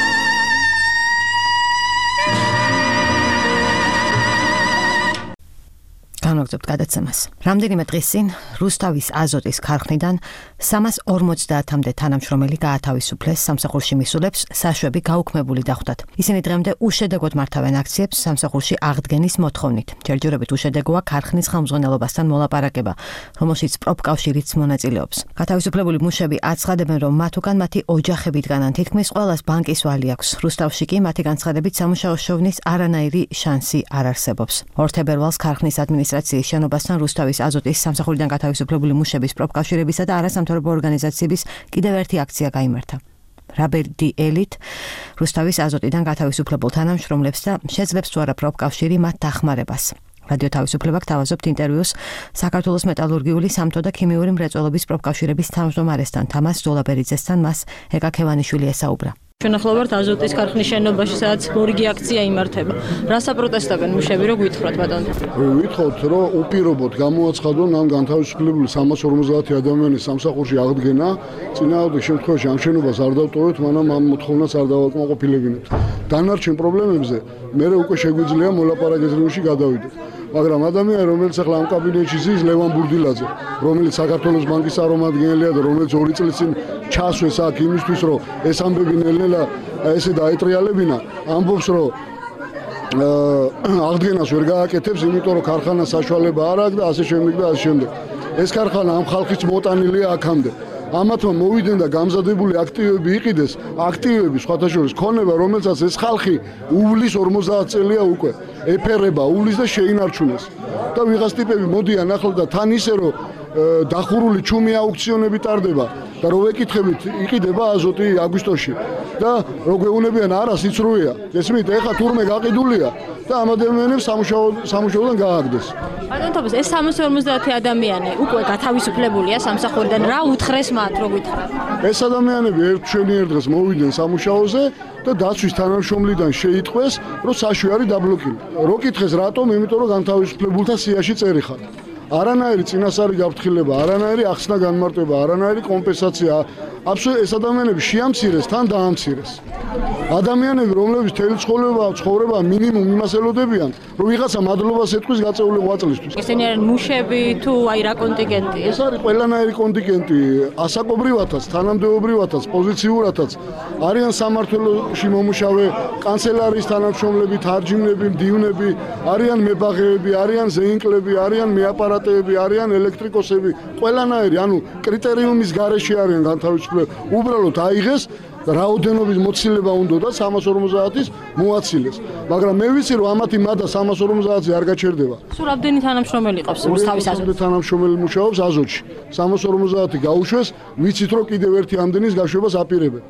განვაგრძობთ გადაცემას. რამდენიმე დღის წინ რუსთავის აზოტის ქარხნიდან სამას ორმოცდაათამდე თანამშრომელი გაათავისუფლეს სამსახურში მისულებს საშვები გაუქმებული დახვდათ. ისინი დღემდე უშედეგოდ მართავენ აქციებს სამსახურში აღდგენის მოთხოვნით. ჯერჯერობით უშედეგოა ქარხნის ხელმძღვანელობასთან მოლაპარაკება, რომელშიც პროფკავშირიც მონაწილეობს. გათავისუფლებული მუშები აცხადებენ, რომ მათ უკან მათი ოჯახები დგანან, თითქმის ყველას ბანკის ვალი აქვს. რუსთავში კი მათი განცხადებით სამუშაო შოვნის არანაირი შანსი არ არსებობს. ორ თებერვალს ქარხნის ადმინისტრაციის შენობასთან რუსთავის აზოტის სამსახურიდან გათავისუფლებული მუშების პროფკავშირებისა და არასამთავრობო ორგანიზაციების კიდევ ერთი აქცია გაიმართა. რაბერდი ელით რუსთავის აზოტიდან გათავისუფლებულ თანამშრომლებს და შეძლებს თუ არა პროფკავშირი მათ დახმარებას. რადიო თავისუფლება გთავაზობთ ინტერვიუს საქართველოს მეტალურგიული სამთო და ქიმიური მრეწველობის პროფკავშირების თავმჯდომარესთან თამას ზოლაბერიძესთან. მას ეკაქევანიშვილი ესაუბრა. ჩვენ ახლა ვართ აზოტის ქარხნის შენობაში, სადაც მორიგი აქცია იმართება. რა საპროტესტებენ მუშები, რო გვითხრათ ბატონო? ვითხოვთ, რომ უპირობოდ გამოაცხადონ ამ განთავისუფლებული სამას ორმოცდაათი ადამიანის სამსახურში აღდგენა, წინააღმდეგ შემთხვევაში ამ შენობას არ დავტოვებთ, მანამ ამ მოთხოვნას არ დავაკმაყოფილებინებთ. დანარჩენ პრობლემებზე მე უკვე შეგვიძლია მოლაპარაკების რეჟიმში გადავიდეთ. მაგრამ ადამიანი, რომელიც ახლა ამ კაბინეტში ზის, ლევან ბურდილაძე, რომელიც საქართველოს ბანკის წარმომადგენელია და რომელიც ორი წლის წინ ჩასვეს აქ იმისთვის, რომ ეს ამბები ნელ-ნელა ესე დაეტრიალებინა, ამბობს, რომ აღდგენას ვერ გააკეთებს, იმიტომ რომ ქარხანა საშუალება არ აქვს და ასე შემდეგ და ასე შემდეგ. ეს ქარხანა ამ ხალხის მოტანილია აქამდე. ამათმა მოვიდნენ და გამზადებული აქტივები იყიდეს, აქტივები სხვათა შორის ქონება, რომელსაც ეს ხალხი უვლის ორმოცდაათ წელია უკვე, ეფერება, უვლის და შეინარჩუნეს. და ვიღაც ტიპები მოდიან ახლა და თან ისე რომ დახურული ჩუმი აუქციონები ტარდება და რო ვეკითხებით, იყიდება აზოტი აგვისტოში და რო გვეუბნებიან არა სიცრუეა. გესმით, ეხა თურმე გაყიდულია და ამ ადამიანებს სამუშაოდან გააგდეს. ბატონო თომას, ეს სამას ორმოცდაათი ადამიანი უკვე გათავისუფლებულია სამსახურიდან. რა უთხრეს მათ, რო გითხრათ? ეს ადამიანები ერთ ჩვენი ერთ დღეს მოვიდნენ სამუშაოზე და დაცვის თანამშრომლიდან შეიტყვეს, რომ საშვე არის დაბლოკილი. რო კითხეს რატომ? იმიტომ რომ განთავისუფლებულთა სიაში წერიხარ. არანაირი წინასწარი გაფრთხილება, არანაირი ახსნა განმარტება, არანაირი კომპენსაცია. აბსოლუტურად ეს ადამიანები შეამცირეს, თან დაამცირეს. ადამიანები, რომლებიც თელი ცხოვრება, ცხოვრება მინიმუმ იმას ელოდებიან, რომ ვიღაცა მადლობას ეთქვის გაწეული ღვაწლისთვის. ესენი არიან მუშები თუ აი რა კონტინგენტი? ეს არის ყველანაირი კონტინგენტი, ასაკობრივათაც, თანამდებობრივათაც, პოზიციურათაც. არიან სამმართველოში მომუშავე კანცელარიის თანამშრომლები, თარჯიმნები, მდივნები, არიან მებაღეები, არიან ზეინკლები, არიან მეაპარატეები, არიან ელექტრიკოსები, ყველანაირი, ანუ კრიტერიუმის გარეშე არიან განთავისუფლებული. უბრალოდ აიღეს რაოდენობის მოცილება უნდა და სამას ორმოცდაათის მოაცილეს. მაგრამ მე ვიცი რომ ამათი მადა სამას ორმოცდაათზე არ გაჩერდება. სულ რამდენი თანამშრომელი ყავს თავის აზოტში? თანამშრომელი მუშაობს აზოტში. სამას ორმოცდაათი გაუშვეს, ვიცით რომ კიდევ ერთი ამდენის გაშვებას აპირებენ.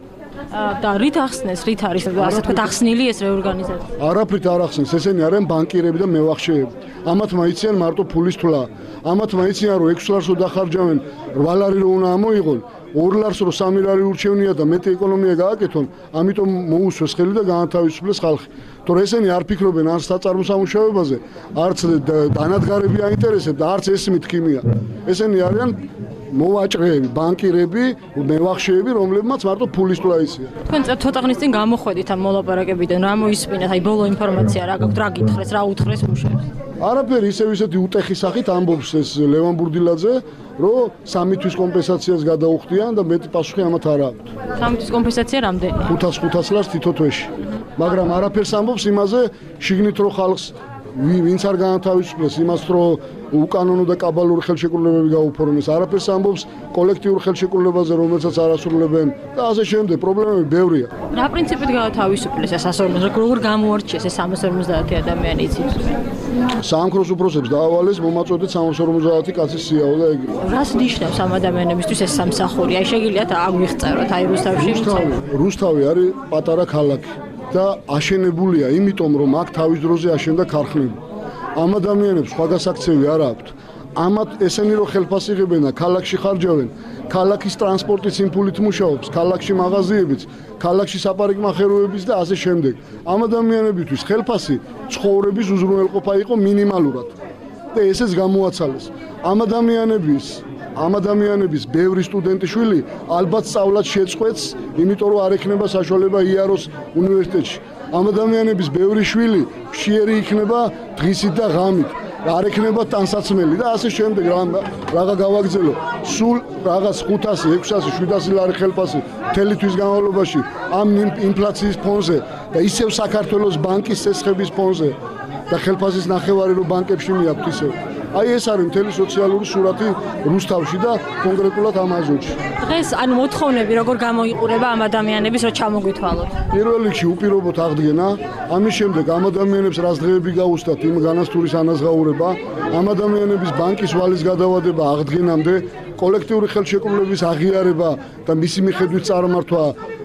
და რით ახსნეს, რით არის ასე თქვა ახსნილი ეს რეორგანიზაცია? არაფრით არ ახსნეს, ესენი არიან ბანკირები და მევახშეები. ამათ მაიციან მარტო ფულის თვლა. ამათ მაიციან რომ ექვს ლარს დახარჯავენ, რვა ლარი რო უნდა ამოიღონ. ორ ლარს რო სამი ლარი ურჩევნია და მეტი ეკონომია გააკეთონ, ამიტომ მოუსვეს ხელი და გაანთავისუფლეს ხალხი. თორე ესენი არ ფიქრობენ არც საწარმო სამუშაოებაზე, არც დანადგარები აინტერესებს და არც ესმით ქიმია. ესენი არიან მოვაჭრეები, ბანკირები, მევახშეები, რომლებმაც მარტო ფულის თვლა იციან. თქვენ ცოტა ხნის წინ გამოხვედით ამ მოლაპარაკებიდან, რა მოისმინეთ, აი ბოლო ინფორმაცია რა გაქვთ, რა გითხრეს, რა უთხრეს მუშებს? არაფერი ისევ ისეთი უტეხის სახით ამბობს ეს ლევან ბურდილაძე, რომ სამი თვის კომპენსაციას გადაუხდიან და მეტი პასუხი ამათ არ აქვს. სამი თვის კომპენსაცია რამდენი? ხუთას ხუთას ლარს თითო თვეში. მაგრამ არაფერს ამბობს იმაზე, შიგნით რო ხალხს ვინც არ გაანთავისუფლეს, იმას რომ უკანონო და კაბალური ხელშეკრულებები გაუფორმეს, არაფერს ამბობს კოლექტიურ ხელშეკრულებაზე, რომელსაც არ ასრულებენ და ასე შემდეგ, პრობლემები ბევრია. რა პრინციპით გაათავისუფლეს ეს სამას ორმოცდაათი? როგორ გამოარჩიეს ეს სამას ორმოცდაათი ადამიანი იცით? საამქროს უფროსებს დაავალეს მომაწოდეთ სამას ორმოცდაათი კაცის სიაო და ეგრე. რას ნიშნავს ამ ადამიანებისთვის ეს სამსახური? აი შეგიძლიათ აღვიხწეროთ, აი რუსთავში. რუსთავი არის პატარა ქალაქი და აშენებულია, იმიტომ რომ აქ თავის დროზე აშენდა ქარხნები. ამ ადამიანებს სხვა გასაქცევი არ აქვთ. ამათ ესენი რო ხელფას იღებენ და ქალაქში ხარჯავენ, ქალაქის ტრანსპორტის იმპულით მუშაობს, ქალაქში მაღაზიებიც, ქალაქში საპარიკმახეროებიც და ასე შემდეგ. ამ ადამიანებისთვის ხელფასი ცხოვრების უზრუნველყოფა იყო მინიმალურად და ესეც გამოაცალეს. ამ ადამიანების ამ ადამიანების ბევრი სტუდენტიშვილი ალბათ სწავლად შეწყვეტს, იმიტომ რომ არ ექნება საშუალება იაროს უნივერსიტეტში. ამ ადამიანების ბევრი შვილი მშიერი იქნება დღისით და ღამით. არ ექნება ტანსაცმელი და ასე შემდეგ რაღა გავაგზელო. სულ რაღაც ხუთასი, ექვსასი, შვიდასი ლარი ხელფასი მთელი თვის განმავლობაში ამ ინფლაციის ფონზე და ისევ საქართველოს ბანკის წესხების ფონზე და ხელფასის ნახევარი რო ბანკებში მიაქვთ ისევ. აი ეს არის მთელი სოციალური სურათი რუსთავში და კონკრეტულად ამ აზოტში. დღეს ანუ მოთხოვნები როგორ გამოიყურება ამ ადამიანების რო ჩამოგვითვალოთ? პირველ რიგში უპირობოდ აღდგენა, ამის შემდეგ ამ ადამიანებს რას დღეები გაუსტათ იმ განასტურის ანაზღაურება, ამ ადამიანების ბანკის ვალის გადავადება აღდგენამდე, კოლექტიური ხელშეკრულების აღიარება და მისი მიხედვით წარმართვა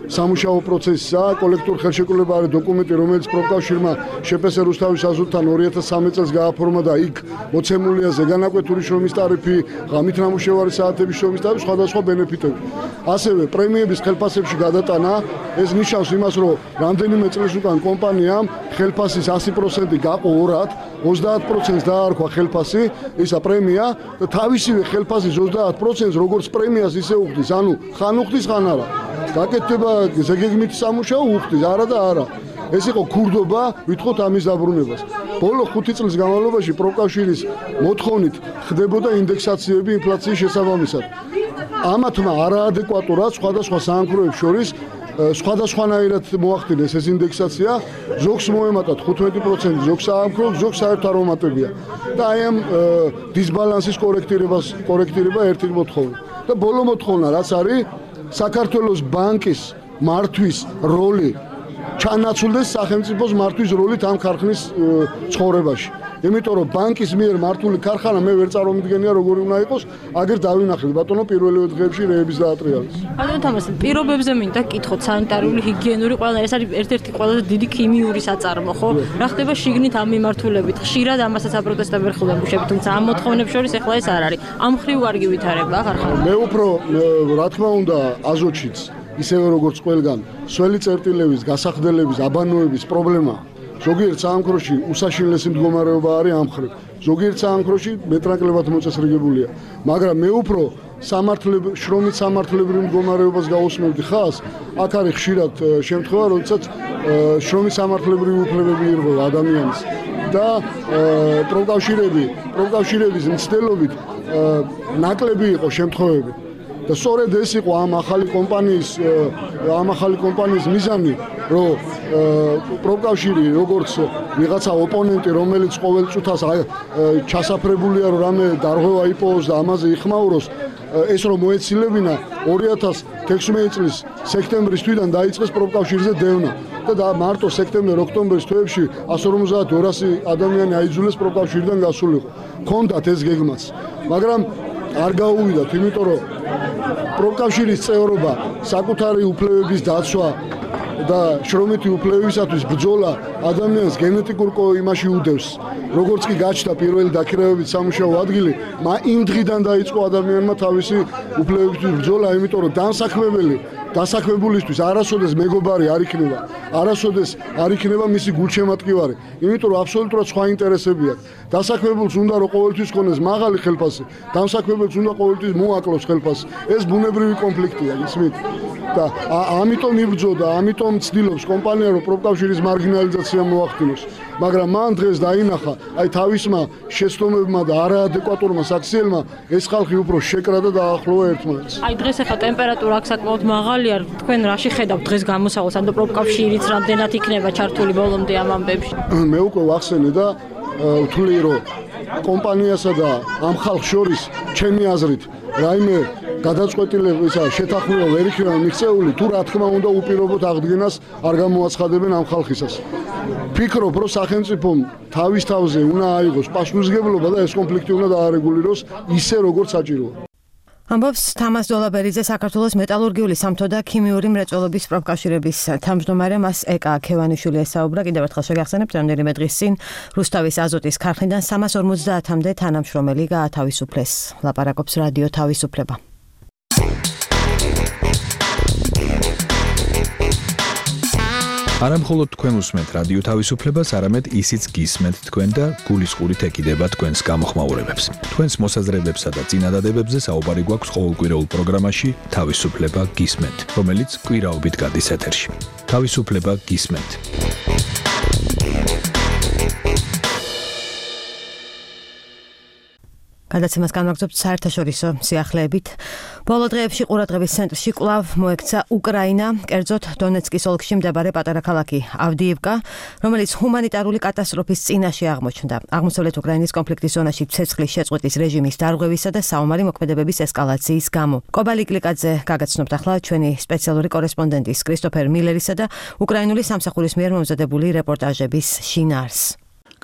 სამუშაო პროცესისა, კოლექტურ ხელშეკრულებაარი დოკუმენტი, რომელიც პროფკავშირმა შეპეს რუსთავის აზოტთან ორი ათას სამი წელს გააფორმა და იქ მოცემულია ზეგანაკვეთური შრომის ტარიფი, ღამით ნამუშევარი საათების შრომის ტარიფი, სხვადასხვა ბენეფიტები. ასევე პრემიების ხელფასებში გადატანა, ეს ნიშნავს იმას, რომ რამდენიმე წელს უკან კომპანიამ ხელფასის ასი პროცენტი გაყო ორად, ოცდაათ პროცენტს დაარქვა ხელფასი, ისა პრემია და თავისივე ხელფასის ოცდაათ პროცენტს როგორც პრემიას ისე უხდის, ანუ ხან უხდის, ხან არა. გაკეთდება ზეგეგმით სამუშაო უხდის, არა და არა. ეს იყო ქურდობა, ვითხოვთ ამის დაბრუნებას. ბოლო ხუთი წლის განმავლობაში პროფკავშირის მოთხოვნით ხდებოდა ინდექსაციები ინფლაციის შესაბამისად. ამათმა არაადეკვატურად სხვადასხვა საამქროებს შორის სხვადასხვანაირად მოახდინეს ეს ინდექსაცია, ზოგს მოემატათ თხუთმეტი პროცენტი, ზოგს საამქროს, ზოგს საერთო არ მომატებია. და აი ამ დისბალანსის კორექტირებას კორექტირება ერთი მოთხოვნა. და ბოლო მოთხოვნა რაც არის საქართველოს ბანკის მართვის როლი ჩანაცვლდეს სახელმწიფოს მართვის როლით ამ ქარხნის ცხოვრებაში. იმიტომ რომ ბანკის მიერ მართული ქარხანა მე ვერ წარმომიდგენია როგორი უნდა იყოს, აგერ დავინახეთ ბატონო პირველივე დღეებში რეების დაატრიალეს. ბატონო თამას, პირობებზე მინდა გკითხოთ სანიტარული, ჰიგიენური, ყველა ეს არის ერთ-ერთი ყველაზე დიდი ქიმიური საწარმო, ხო? რა ხდება შიგნით ამ მიმართულებით? ხშირად ამასაც აპროტესტებენ ხლებუშები, თუმცა ამ მოთხოვნებს შორის ახლა ეს არ არის. ამ ხრივ არ გივითარება ქარხანა. მე უფრო რა თქმა უნდა აზოტშიც ისევე როგორც ყველგან, სველი წერტილების, გასახდელების, აბანოების პრობლემა. ზოგიერთ საამქროში უსაშინლესი მდგომარეობა არის ამ ხრივ. ზოგიერთ საამქროში მეტრანკლებად მოწესრიგებულია. მაგრამ მე უფრო სამართლებ შრომით სამართლებრივ მდგომარეობას გავუსმევდი ხას, აქ არის ხშირად შემთხვევა, როდესაც შრომით სამართლებრივი უფლებები ირღვევა ადამიანის და პროფკავშირები, პროფკავშირების მცდელობით ნაკლები იყო შემთხვევები. და სწორედ ეს იყო ამ ახალი კომპანიის ამ ახალი კომპანიის მიზანი, რომ პროფკავშირი როგორც ვიღაცა ოპონენტი, რომელიც ყოველ წუთას ჩასაფრებულია, რომ რამე დარღვევა იპოვოს და ამაზე იხმაუროს, ეს რომ მოეცილებინა ორი ათას თექვსმეტი წლის სექტემბრის თვიდან დაიწყეს პროფკავშირზე დევნა და მარტო სექტემბერ-ოქტომბრის თვეებში εκατს ორმოცდაათი ორასი ადამიანი აიძულეს პროფკავშირიდან გასულიყო. ქონდათ ეს გეგმაც, მაგრამ არ გაუვიდათ, იმიტომ რომ პროფკავშირის წევრობა, საკუთარი უფლებების დაცვა და შრომითი უფლებებისათვის ბრძოლა ადამიანს გენეტიკურ იმაში უდევს. როგორც კი გაჩნდა პირველი დაქირავებით სამუშაო ადგილი, იმ დღიდან დაიწყო ადამიანმა თავისი უფლებებისთვის ბრძოლა, იმიტომ რომ დასაქმებელი დასაქმებულისთვის არასოდეს მეგობარი არ იქნება, არასოდეს არ იქნება მისი გულშემატკივარი, იმიტომ რომ აბსოლუტურად სხვა ინტერესები აქვს. დასაქმებულს უნდა რომ ყოველთვის ქონდეს მაღალი ხელფასი, დასაქმებულს უნდა ყოველთვის მოაკლოს ხელფასი. ეს ბუნებრივი კონფლიქტია, ისმით. და ამიტომ იბრძოდა, ამიტომ ცდილობს კომპანია რომ პროფკავშირის მარგინალიზაცია მოახდინოს. მაგრამ მან დღეს დაინახა, აი თავისმა შეცდომებმა და არაადეკვატურმა საქციელმა ეს ხალხი უფრო შეკრა და დაახლოვა ერთმანეთს. აი დღეს ახლა ტემპერატურა აქ საკმაოდ მაღალია, თქვენ რაში ხედავთ დღეს გამოსავალს, ანუ პროფკავშირიც რამდენად იქნება ჩართული ბოლომდე ამ ამბებში? მე უკვე ვახსენე და ვთვლი რომ კომპანიასა და ამ ხალხს შორის ჩემი აზრით რაიმე გადაწყვეტილებისა შეთანხმება ვერ იქნება მიღწეული, თუ რა თქმა უნდა უპირობოდ აღდგენას არ გამოაცხადებენ ამ ხალხისას. ფიქრობ, რომ სახელმწიფომ თავის თავზე უნდა აიღოს პასუხისმგებლობა და ეს კონფლიქტი უნდა დაარეგულიროს ისე როგორც საჭიროა. ამბობს თამას დოლაბერიძე, საქართველოს მეტალურგიული სამთო და ქიმიური მრეწველობის პროფკავშირების თავმჯდომარე. მას ეკა ქევანიშვილი ესაუბრა. კიდევ ერთხელ შეგახსენებთ, რამდენიმე დღის წინ რუსთავის აზოტის ქარხნიდან სამას ორმოცდაათამდე თანამშრომელი გაათავისუფლეს. ლაპარაკობს რადიო თავისუფლება. არა მხოლოდ თქვენ უსმენთ რადიო თავისუფლებას, არამედ ისიც გისმენთ თქვენ და გულისყურით ეკიდება თქვენს გამოხმაურებებს. თქვენს მოსაზრებებსა და წინადადებებზე საუბარი გვაქვს ყოველკვირეულ პროგრამაში თავისუფლება გისმენთ, რომელიც კვირაობით გადის ეთერში. თავისუფლება გისმენთ. გადაცემას განვაგრძობთ საერთაშორისო სიახლეებით. ბოლო დღეებში ყურადღების ცენტრში კვლავ მოექცა უკრაინა, კერძოდ დონეცკის ოლქში მდებარე პატარა ქალაქი ავდიივკა, რომელიც ჰუმანიტარული კატასტროფის წინაშე აღმოჩნდა. აღმოსავლეთ უკრაინის კონფლიქტის ზონაში ცეცხლის შეწყვეტის რეჟიმის დარღვევისა და საომარი მოქმედებების ესკალაციის გამო. კობალი კლიკაძე გაგაცნობთ ახლა ჩვენი სპეციალური კორესპონდენტის კრისტოფერ მილერისა და უკრაინული სამსახურის მიერ მომზადებული რეპორტაჟების შინაარსს.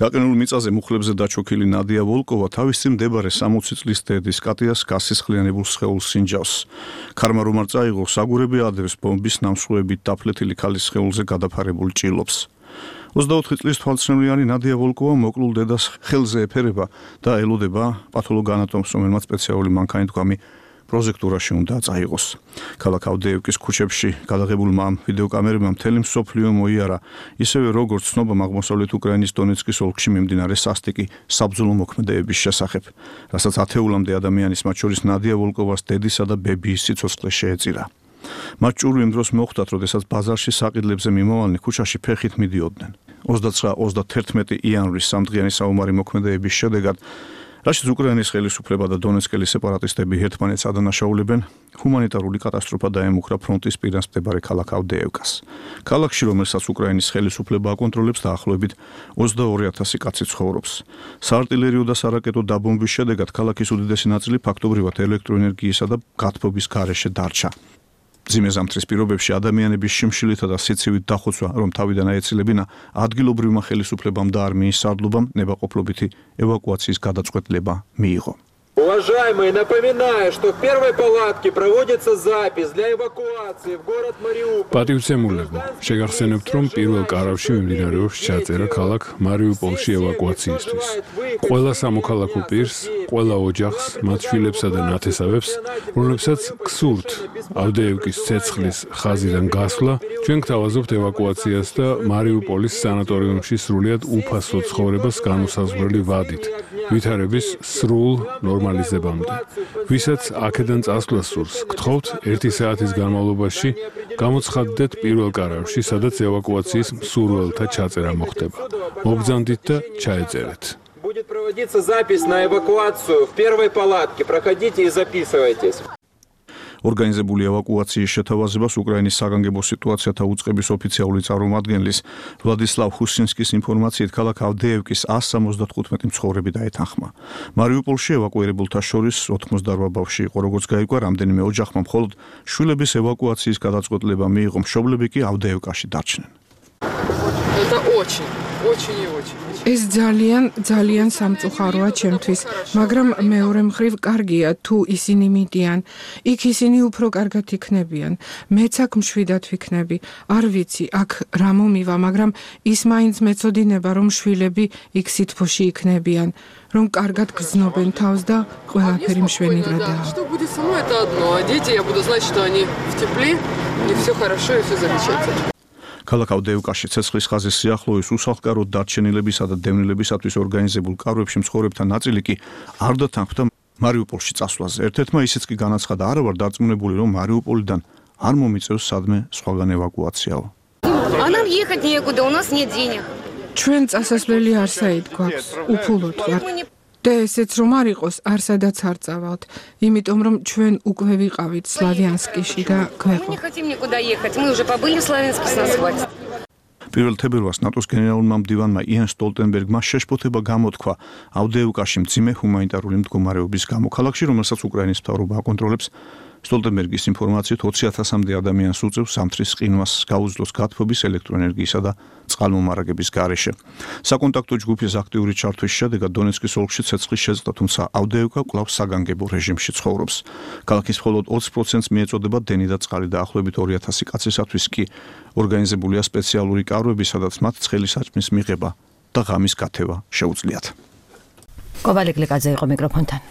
გაყინულ მიწაზე მუხლებზე დაჩოქილი ნადია ვოლკოვა თავის წინ მდებარე სამოცი წლის დედის კატიას გასისხლიანებულ სხეულს სინჯავს. ქარმა რომ არ წაიღო, საგურები ადევს ბომბის ნამსხვრევებით დაფლეთილი ქალის სხეულზე გადაფარებულ ჭილობს. ოცდაოთხი წლის თვალწნევლიანი ნადია ვოლკოვა მოკლულ დედას ხელზე ეფერება და ელოდება პათოლოგ-ანატომს, რომელმაც სპეციალური მანქანით-გვამი პროზექტურაში უნდა წაიღოს. ქალაქ ავდეევკის ქუჩებში გადაღებულმა ვიდეოკამერებმა მთელი მსოფლიო მოიარა, ისევე როგორც ცნობამ აღმოსავლეთ უკრაინის დონეცკის ოლქში მიმდინარე სასტიკი საბრძოლო მოქმედებების შესახებ, რასაც ათეულამდე ადამიანის, მათ შორის ნადია ვოლკოვას დედისა და ბებიის სიცოცხლე შეეწირა. მათ ჭურვი იმ დროს მოხდათ, როდესაც ბაზარში საყიდლებზე მიმავალნი ქუჩაში ფეხით მიდიოდნენ. ოცდაცხრა ოცდათერთმეტი იანვრის სამდღიანი საომარი მოქმედებების შედეგად, რაშიც უკრაინის ხელისუფლება და დონეცკელი სეპარატისტები ერთმანეთს ადანაშაულებენ, ჰუმანიტარული კატასტროფა დაემუქრა ფრონტის პირას მდებარე ქალაქ ავდეევკას. ქალაქში, რომელსაც უკრაინის ხელისუფლება აკონტროლებს, დაახლოებით ოცდაორი ათასი კაცი ცხოვრობს. საარტილერიო და სარაკეტო დაბომბვის შედეგად ქალაქის უდიდესი ნაწილი ფაქტობრივად ელექტროენერგიისა და გათბობის გარეშე დარჩა. მძიმე ზამთრის პირობებში ადამიანების შიმშილითა და სიცივით დახოცვა, რომ თავიდან აეცილებინა ადგილობრივმა ხელისუფლებამ და არმიის სარდლობამ ნებაყოფლობითი ევაკუაციის გადაწყვეტილება მიიღო. Уважаемые, напоминаю, что в первой палатке проводится запись для эвакуации в город Мариуполь. პატივცემულებო, შეგახსენებთ, რომ პირველ კარავში მიმდინარეობს ჩაწერა ქალაქ მარიუპოლში ევაკუაციისთვის. ყველა სამოქალაქო პირს, ყველა ოჯახს, მათ შვილებსა და ნათესავებს, რომლებსაც გსურთ ავდეევკის ცეცხლის ხაზიდან გასვლა, ჩვენ გთავაზობთ ევაკუაციას და მარიუპოლის სანატორიუმში სრულიად უფასო ცხოვრებას განუსაზღვრელი ვადით. ვითარების სრულ ნორმალიზებამდე. ვისაც აქედან წასვლა სურს, გთხოვთ ერთი საათის განმავლობაში გამოცხადდეთ პირველ კარავში, სადაც ევაკუაციის მსურველთა ჩაწერა მოხდება. მობრძანდით და ჩაეწერეთ. Будет проводиться запись на эвакуацию в первой палатке. Проходите и записывайтесь. ორგანიზებული ევაკუაციის შეთავაზებას უკრაინის საგანგებო სიტუაციათა უწყების ოფიციალური წარმომადგენლის ვლადისლავ ხუსინსკის ინფორმაციით, ქალაქ ავდეევკის ასს სამოცდათხუთმეტი მცხოვრები დაეთანხმა. მარიუპოლში ევაკუირებულთა შორის ოთხმოცდაორ ბავშვი იყო, როგორც გაიგო, რამდენიმე ოჯახმა მხოლოდ შვილების ევაკუაციის გადაწყვეტილება მიიღო, მშობლები კი ავდეევკაში დარჩნენ. Это очень, очень и очень. ეს ძალიან ძალიან სამწუხაროა ჩემთვის, მაგრამ მეორე მხრივ კარგია თუ ისინი მიდიან. იქ ისინი უფრო კარგად იქნებიან. მეც აქ მშვიდად ვიქნები. არ ვიცი, აქ რა მომივა, მაგრამ ის მაინც მეწოდინება, რომ შვილები იქ სითბოში იქნებიან, რომ კარგად გრძნობენ თავს და ყველაფერი მშვენივრადაა. Что будет со мной, это одно, а дети, я буду знать, что они в тепле, и все хорошо, и все замечательно. ქალაქ ავდეევკაში ცეცხლის ხაზის სიახლოვეს უსახლკაროდ დარჩენილებისა და დევნილებისათვის ორგანიზებულ კარვებში მცხოვრებთა ნაწილი კი არ დათანხმდა მარიუპოლში წასვლაზე. ერთ-ერთმა ისიც კი განაცხადა, არა ვარ დარწმუნებული, რომ მარიუპოლიდან არ მომიწევს სადმე სხვაგან ევაკუაციაო. А нам ехать некуда, у нас нет денег. ჩვენ წასასვლელი არ საით გვაქვს, უფულოდ ვარ. და ესეც რომ არ იყოს, არ სადაც არ წავალთ, იმიტომ რომ ჩვენ უკვე ვიყავით სლავიანსკიში და გვეყო. Мы не хотим никуда ехать, мы уже побыли в Славянске, нас хватит. პირველ თებერვალს ნატოს გენერალურმა მდივანმა იან სტოლტენბერგმა შეშფოთება გამოთქვა ავდეევკაში მძიმე ჰუმანიტარული მდგომარეობის გამო. ქალაქში, რომელსაც უკრაინის მთავრობა აკონტროლებს, სტოლტენბერგის ინფორმაციით ოცი ათასამდე ადამიანს უწევს ზამთრის ყინვას გაუძლოს გათბობის, ელექტროენერგიისა და წყალმომარაგების გარეშე. საკონტაქტო ჯგუფის აქტიური ჩართვის შედეგად დონეცკის ოლქში ცეცხლის შეწყდა, თუმცა ავდეევკა კვლავ საგანგებო რეჟიმში ცხოვრობს. ქალაქის მხოლოდ ოცი პროცენტს მიეწოდება დენი და წყალი, დაახლოებით ორი ათასი კაცისათვის კი ორგანიზებულია სპეციალური კარვები, სადაც მათ ცხელი საჭმის მიღება და ღამის გათევა შეუძლიათ. კოვალე გლიკაძე იყო მიკროფონთან.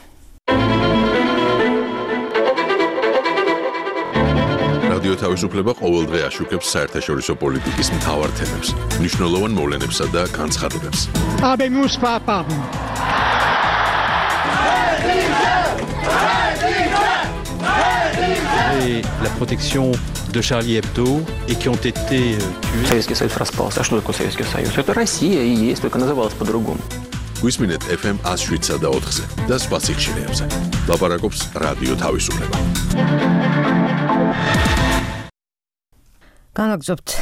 რადიო თავისუფლება ყოველდღე აშუქებს საერთაშორისო პოლიტიკის მთავარ თემებს, მნიშვნელოვან მოვლენებსა და განცხადებებს. Habemus papam. Et la protection de Charlie Hebdo et qui ont été tués. Советский Союз распался. А что такое Советский Союз? Это Россия и есть, только называлась по-другому. გვისმინეთ эф эм one oh seven და ოთხზე და სხვა სიხშირეებზე. ლაპარაკობს რადიო თავისუფლება. განაგზობთ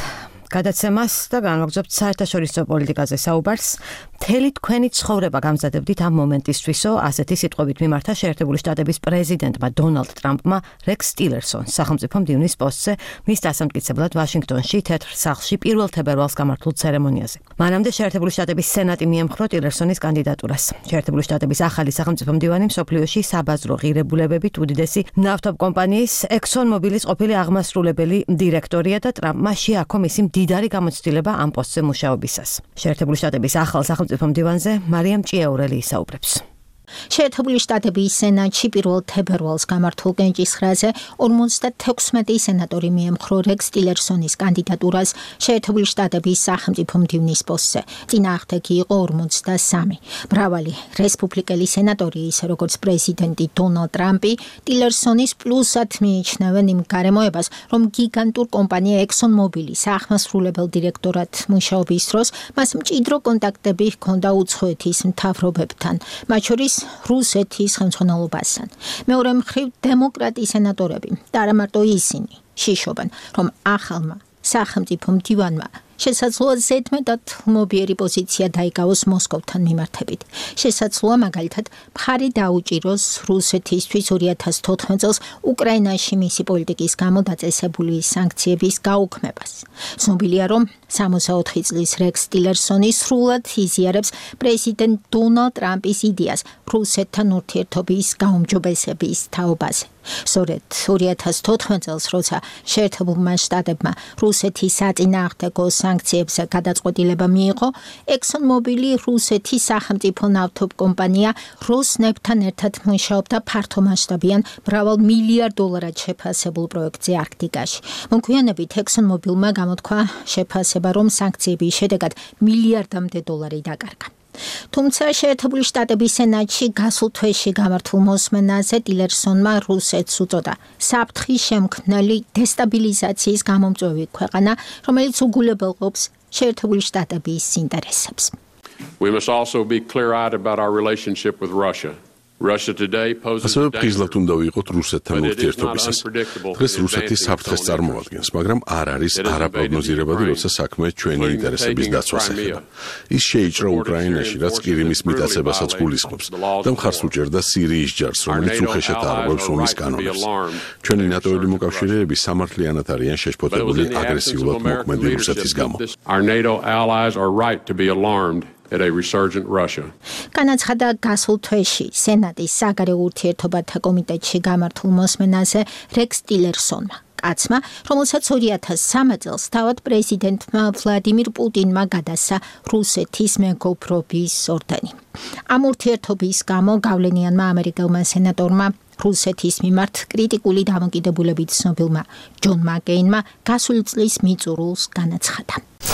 გადაცემას და განვაგრძობთ საერთაშორისო პოლიტიკაზე საუბარს. მთელი თქვენი ცხოვრება გამზადებდით ამ მომენტისთვისო, ასეთი სიტყვებით მიმართა შეერთებული შტატების პრეზიდენტმა დონალდ ტრამპმა რექს ტილერსონს სახელმწიფო მდივნის პოსტზე მის დასამტკიცებლად ვაშინგტონში თეთრ სახლში პირველ თებერვალს გამართულ ცერემონიაზე. მანამდე შეერთებული შტატების სენატი მიემხრო ტილერსონის კანდიდატურას. შეერთებული შტატების ახალი სახელმწიფო მდივანი მსოფლიოში საბაზრო ღირებულებებით უდიდესი ნავთობკომპანიის ExxonMobilis ყოფილი აღმასრულებელი დირექტორია და ტრამპმა შეაქო მისი მდიდარი გამოცდილება ამ პოსტზე მუშაობისას. შეერთებული შტატების ახალ სახელმწიფო მდივანზე მარიამ ჭიაურელი ისაუბრებს. შეერთებული შტატების სენატში პირველ თებერვალს გამართულ კენჭისყრაზე ორმოცდათექვსმეტი სენატორი მიემხრო რექს ტილერსონის კანდიდატურას შეერთებული შტატების სახელმწიფო მდივნის პოსტზე. წინააღმდეგი იყო ორმოცდასამი. მრავალი რესპუბლიკელი სენატორი, ისე როგორც პრეზიდენტი დონალდ ტრამპი, ტილერსონის პლუსად მიიჩნევენ იმ გარემოებას, რომ გიგანტურ კომპანია ExxonMobilis აღმასრულებელ დირექტორად მუშაობის დროს მას მჭიდრო კონტაქტები ჰქონდა უცხოეთის მთავრობებთან, მათ შორის რუსეთის ხელმძღვანელობასთან. მეორე მხრივ დემოკრატი სენატორები და არა მარტო ისინი შიშობენ, რომ ახალმა სახელმწიფო მდივანმა შესაძლოა ზედმეტად მობიერი პოზიცია დაიკავოს მოსკოვთან მიმართებით. შესაძლოა მაგალითად მხარი დაუჭიროს რუსეთისთვის ორი ათას თოთხმეტ წელს უკრაინაში მისი პოლიტიკის გამო დაწესებული სანქციების გაუქმებას. ცნობილია, რომ სამოცდაოთხი წლის რექს ტილერსონი სრულად იზიარებს პრეზიდენტ დონალდ ტრამპის იდეას რუსეთთან ურთიერთობის გაუმჯობესების თაობაზე. სწორედ ორი ათას თოთხმეტ წელს, როცა შეერთებულმა შტატებმა რუსეთის საწინააღმდეგო სანქციებზე გადაწყვეტილება მიიღო, ExxonMobil რუსეთის სახელმწიფო ნავთობკომპანია როსნეფთან ერთად მუშაობდა ფართომასშტაბიან მრავალ მილიარდ დოლარად შეფასებულ პროექტზე არქტიკაში. მოგვიანებით ExxonMobil-მა გამოთქვა შეფასება, რომ სანქციების შედეგად მილიარდამდე დოლარი დაკარგა. თუმცა შეერთებული შტატების სენატში გასულ თვეში გამართულ მოსმენაზე ტილერსონმა რუსეთს უწოდა საფრთხის შემქმნელი დესტაბილიზაციის გამომწვევი ქვეყანა, რომელიც უგულებელყოფს შეერთებული შტატების ინტერესებს. We must also be clear-eyed about our relationship with Russia. Russia today poses ასევე ფხიზლად უნდა ვიყოთ რუსეთთან ურთიერთობისას. დღეს რუსეთი საფრთხეს წარმოადგენს, მაგრამ არ არის არაპროგნოზირებადი, როცა საქმე ჩვენი ინტერესების დაცვას ეხება. ის შეიჭრა უკრაინაში, რაც ყირიმის მიტაცებასაც გულისხმობს და მხარს უჭერდა სირიის ჯარს, რომელიც უხეშად არღვევს ომის კანონებს. ჩვენი ნატოელი მოკავშირეები სამართლიანად არიან შეშფოთებული აგრესიულად მოქმედი რუსეთის გამო. Our NATO allies are right to be alarmed at a resurgent Russia. განაცხადა გასულ თვეში სენატის საგარეო ურთიერთობათა კომიტეტში გამართულ მოსმენაზე რექს ტილერსონმა, კაცმა, რომელსაც ორი ათას სამი წელს თავად პრეზიდენტმა ვლადიმირ პუტინმა გადასცა რუსეთის მეგობრობის ორდენი. ამ ურთიერთობის გამო გავლენიანმა ამერიკელმა სენატორმა რუსეთის მიმართ კრიტიკული დამოკიდებულებით ცნობილმა ჯონ მაკეინმა გასული წლის მიწურულს განაცხადა.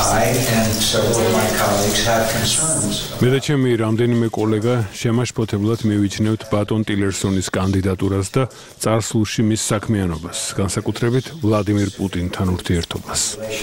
მე და ჩემი რამდენიმე კოლეგა შემაშფოთებლად მივიჩნევთ ბატონ ტილერსონის კანდიდატურას და წარსულში მის საქმიანობას, განსაკუთრებით ვლადიმირ პუტინთან ურთიერთობას.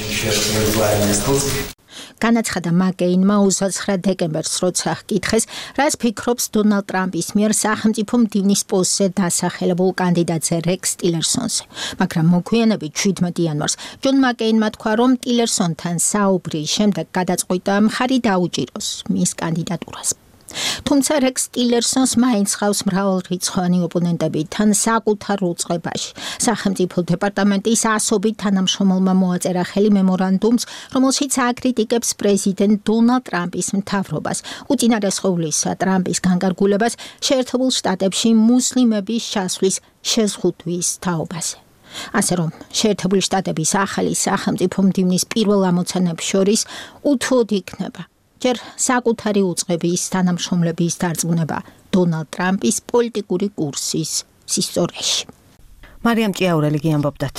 განაცხადა მაკეინმა ოცდაცხრა დეკემბერს, როცა ჰკითხეს, რას ფიქრობს დონალდ ტრამპის მიერ სახელმწიფო მდივნის პოსტზე დასახელებულ კანდიდატზე რექს ტილერსონზე. მაგრამ მოგვიანებით შვიდმეტი იანვარს ჯონ მაკეინმა თქვა, რომ ტილერსონთან საუბრის შემდეგ გადაწყვიტა მხარი დაუჭიროს მის კანდიდატურას. თუმცა რექს ტილერსონს მაინც ხავს მრავალრიცხოვანი ოპონენტები თან საკუთარ უწყებაში. სახელმწიფო დეპარტამენტის ასობით თანამშრომელმა მოაწერა ხელი მემორანდუმს, რომელშიც აკრიტიკებს პრეზიდენტ დონალდ ტრამპის მთავრობას, უწინარესხევლისა ტრამპის განკარგულებას შეერთებულ შტატებში მუსლიმების ჩასვლის შეზღუდვის თაობაზე. ასე რომ შეერთებული შტატების ახალი სახელმწიფო მდივნის პირველ ამოცანებს შორის უთუოდ იქნება ჯერ საკუთარი უწყების თანამშრომლების დარწმუნება დონალდ ტრამპის პოლიტიკური კურსის სისწორეში. მარიამ ჭიაურელი გიამბობდათ.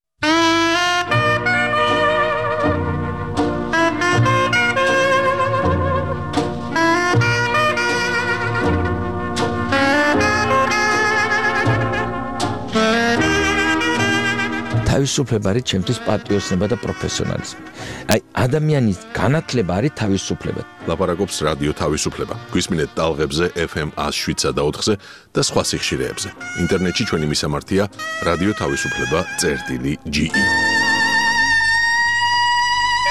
თავისუფლება არის ჩემთვის პატრიოტიზმი და პროფესიონალიზმი. აი, ადამიანის განათლება არის თავისუფლება. ლაპარაკობს რადიო თავისუფლება. გვისმინეთ ტალღებზე ეფ ემ one oh seven და ოთხზე და სხვა სიხშირეებზე. ინტერნეტში ჩვენი მისამართია რადიო თავისუფლება წერტილი ჯი ი.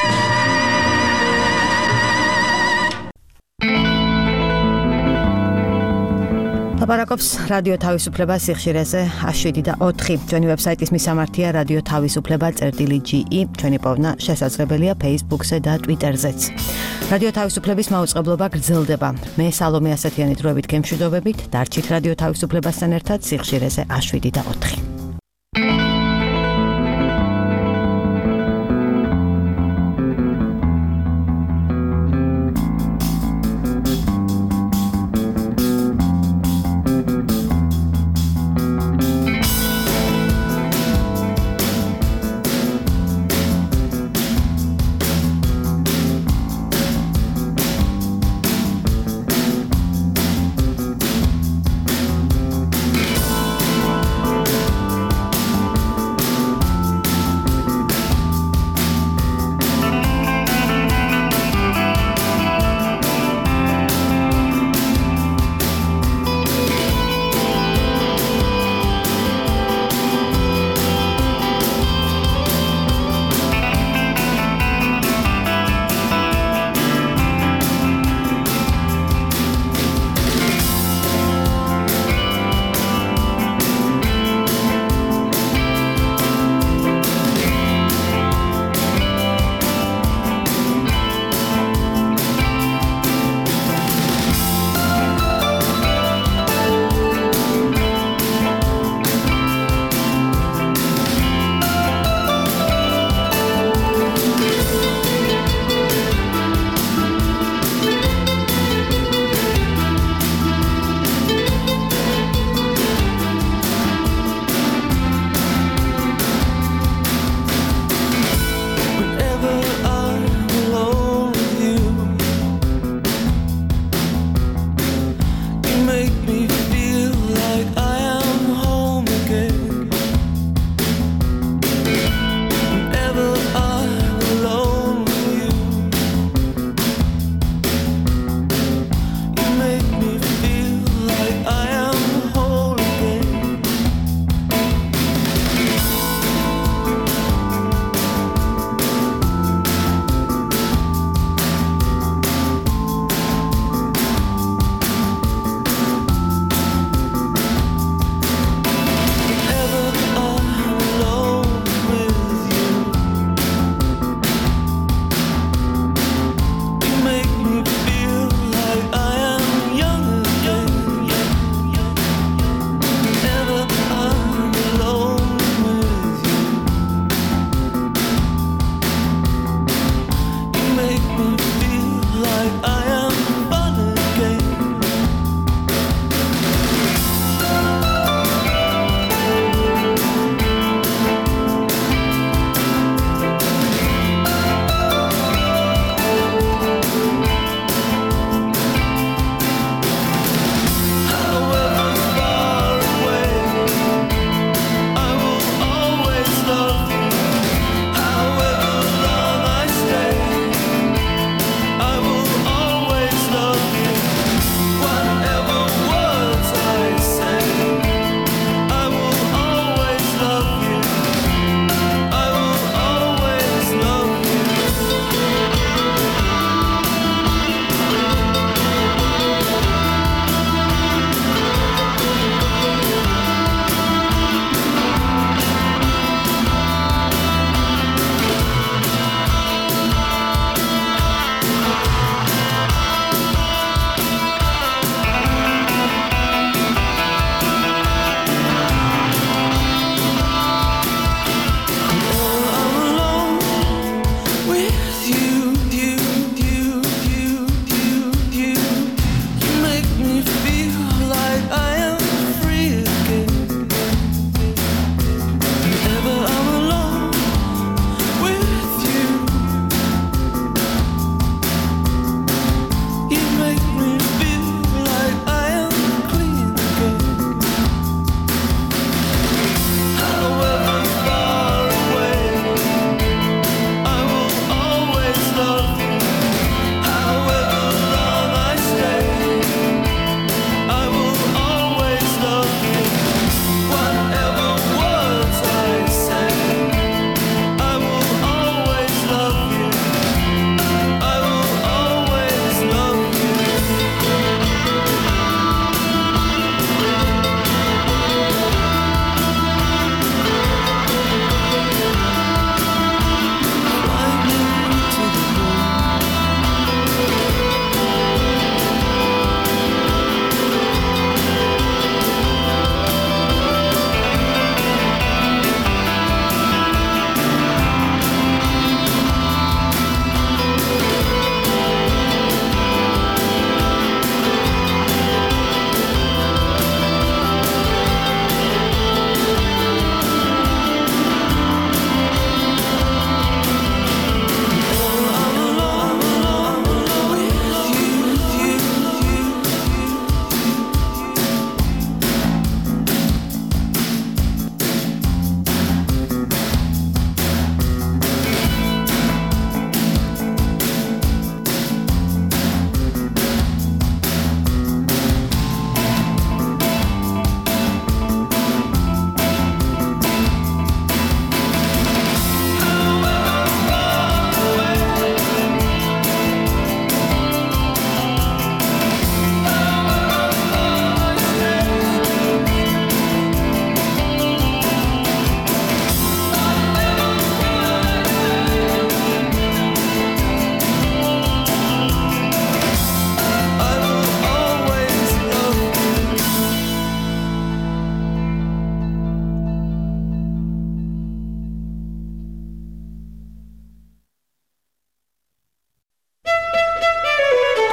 ლაპარაკობს რადიო თავისუფლება სიხშირეზე შვიდი და ოთხი. ჩვენი ვებსაიტის მისამართია რადიო თავისუფლება წერტილი ჯი ი. ჩვენი პოვნა შესაძლებელია Facebook-ზე და Twitter-ზეც. რადიო თავისუფლების მაუწყებლობა გრძელდება. მე სალომე ასათიანი დროებით გემშვიდობებით. დარჩით რადიო თავისუფლებასთან ერთად სიხშირეზე შვიდი და ოთხი.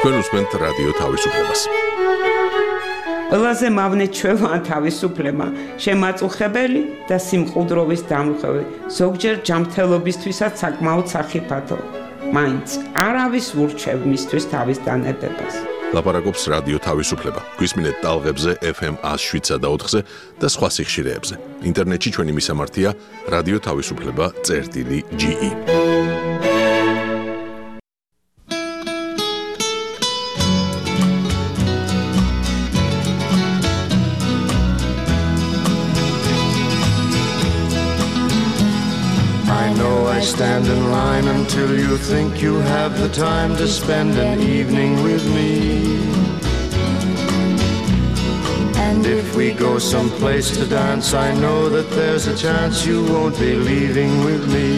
თქვენ უსმენთ რადიო თავისუფლებას. ყველაზე მავნე ჩვევაა თავისუფლება, შემაწუხებელი და სიმყუდროვის დამხევი, ზოგჯერ ჯანმრთელობისთვისაც საკმაოდ სახიფათო. მაინც არავის ურჩევ მისთვის თავის დანებებას. ლაპარაკობს რადიო თავისუფლება. გვისმინეთ ტალღებზე ეფ ემ one oh seven და four და სხვა სიხშირეებზე. ინტერნეტში ჩვენი მისამართია რადიო თავისუფლება წერტილი ჯი ი. Stand in line until you think you have the time to spend an evening with me. And if we go someplace to dance, I know that there's a chance you won't be leaving with me.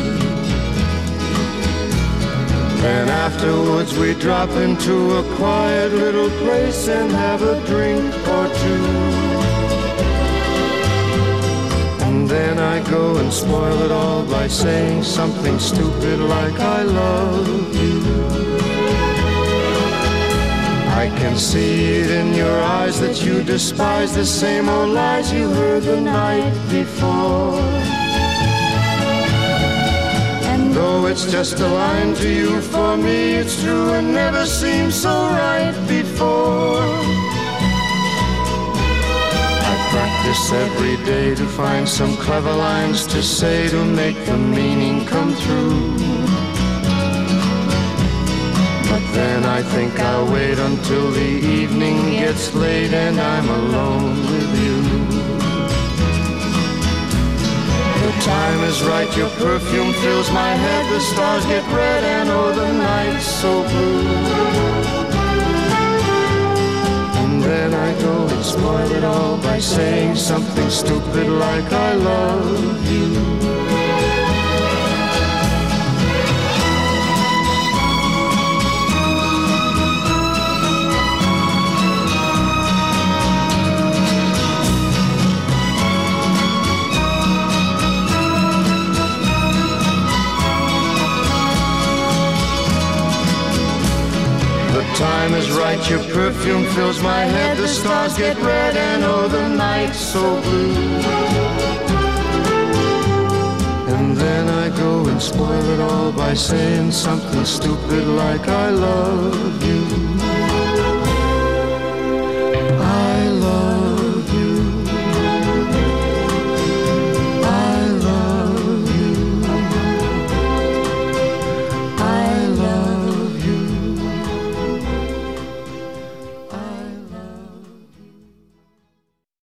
Then afterwards we drop into a quiet little place and have a drink or two. Then I go and spoil it all by saying something stupid like I love you. I can see it in your eyes that you despise the same old lies you heard the night before. And though it's just a line to you, for me it's true and never seemed so right before. Practice every day to find some clever lines to say to make the meaning come true. But then I think I'll wait until the evening gets late and I'm alone with you. The time is right, your perfume fills my head, the stars get red and oh the night's so blue. Then I go and spoil it all by saying something stupid like I love you. The time is right, your perfume fills my head, the stars get red and oh the night's so blue. And then I go and spoil it all by saying something stupid like I love you.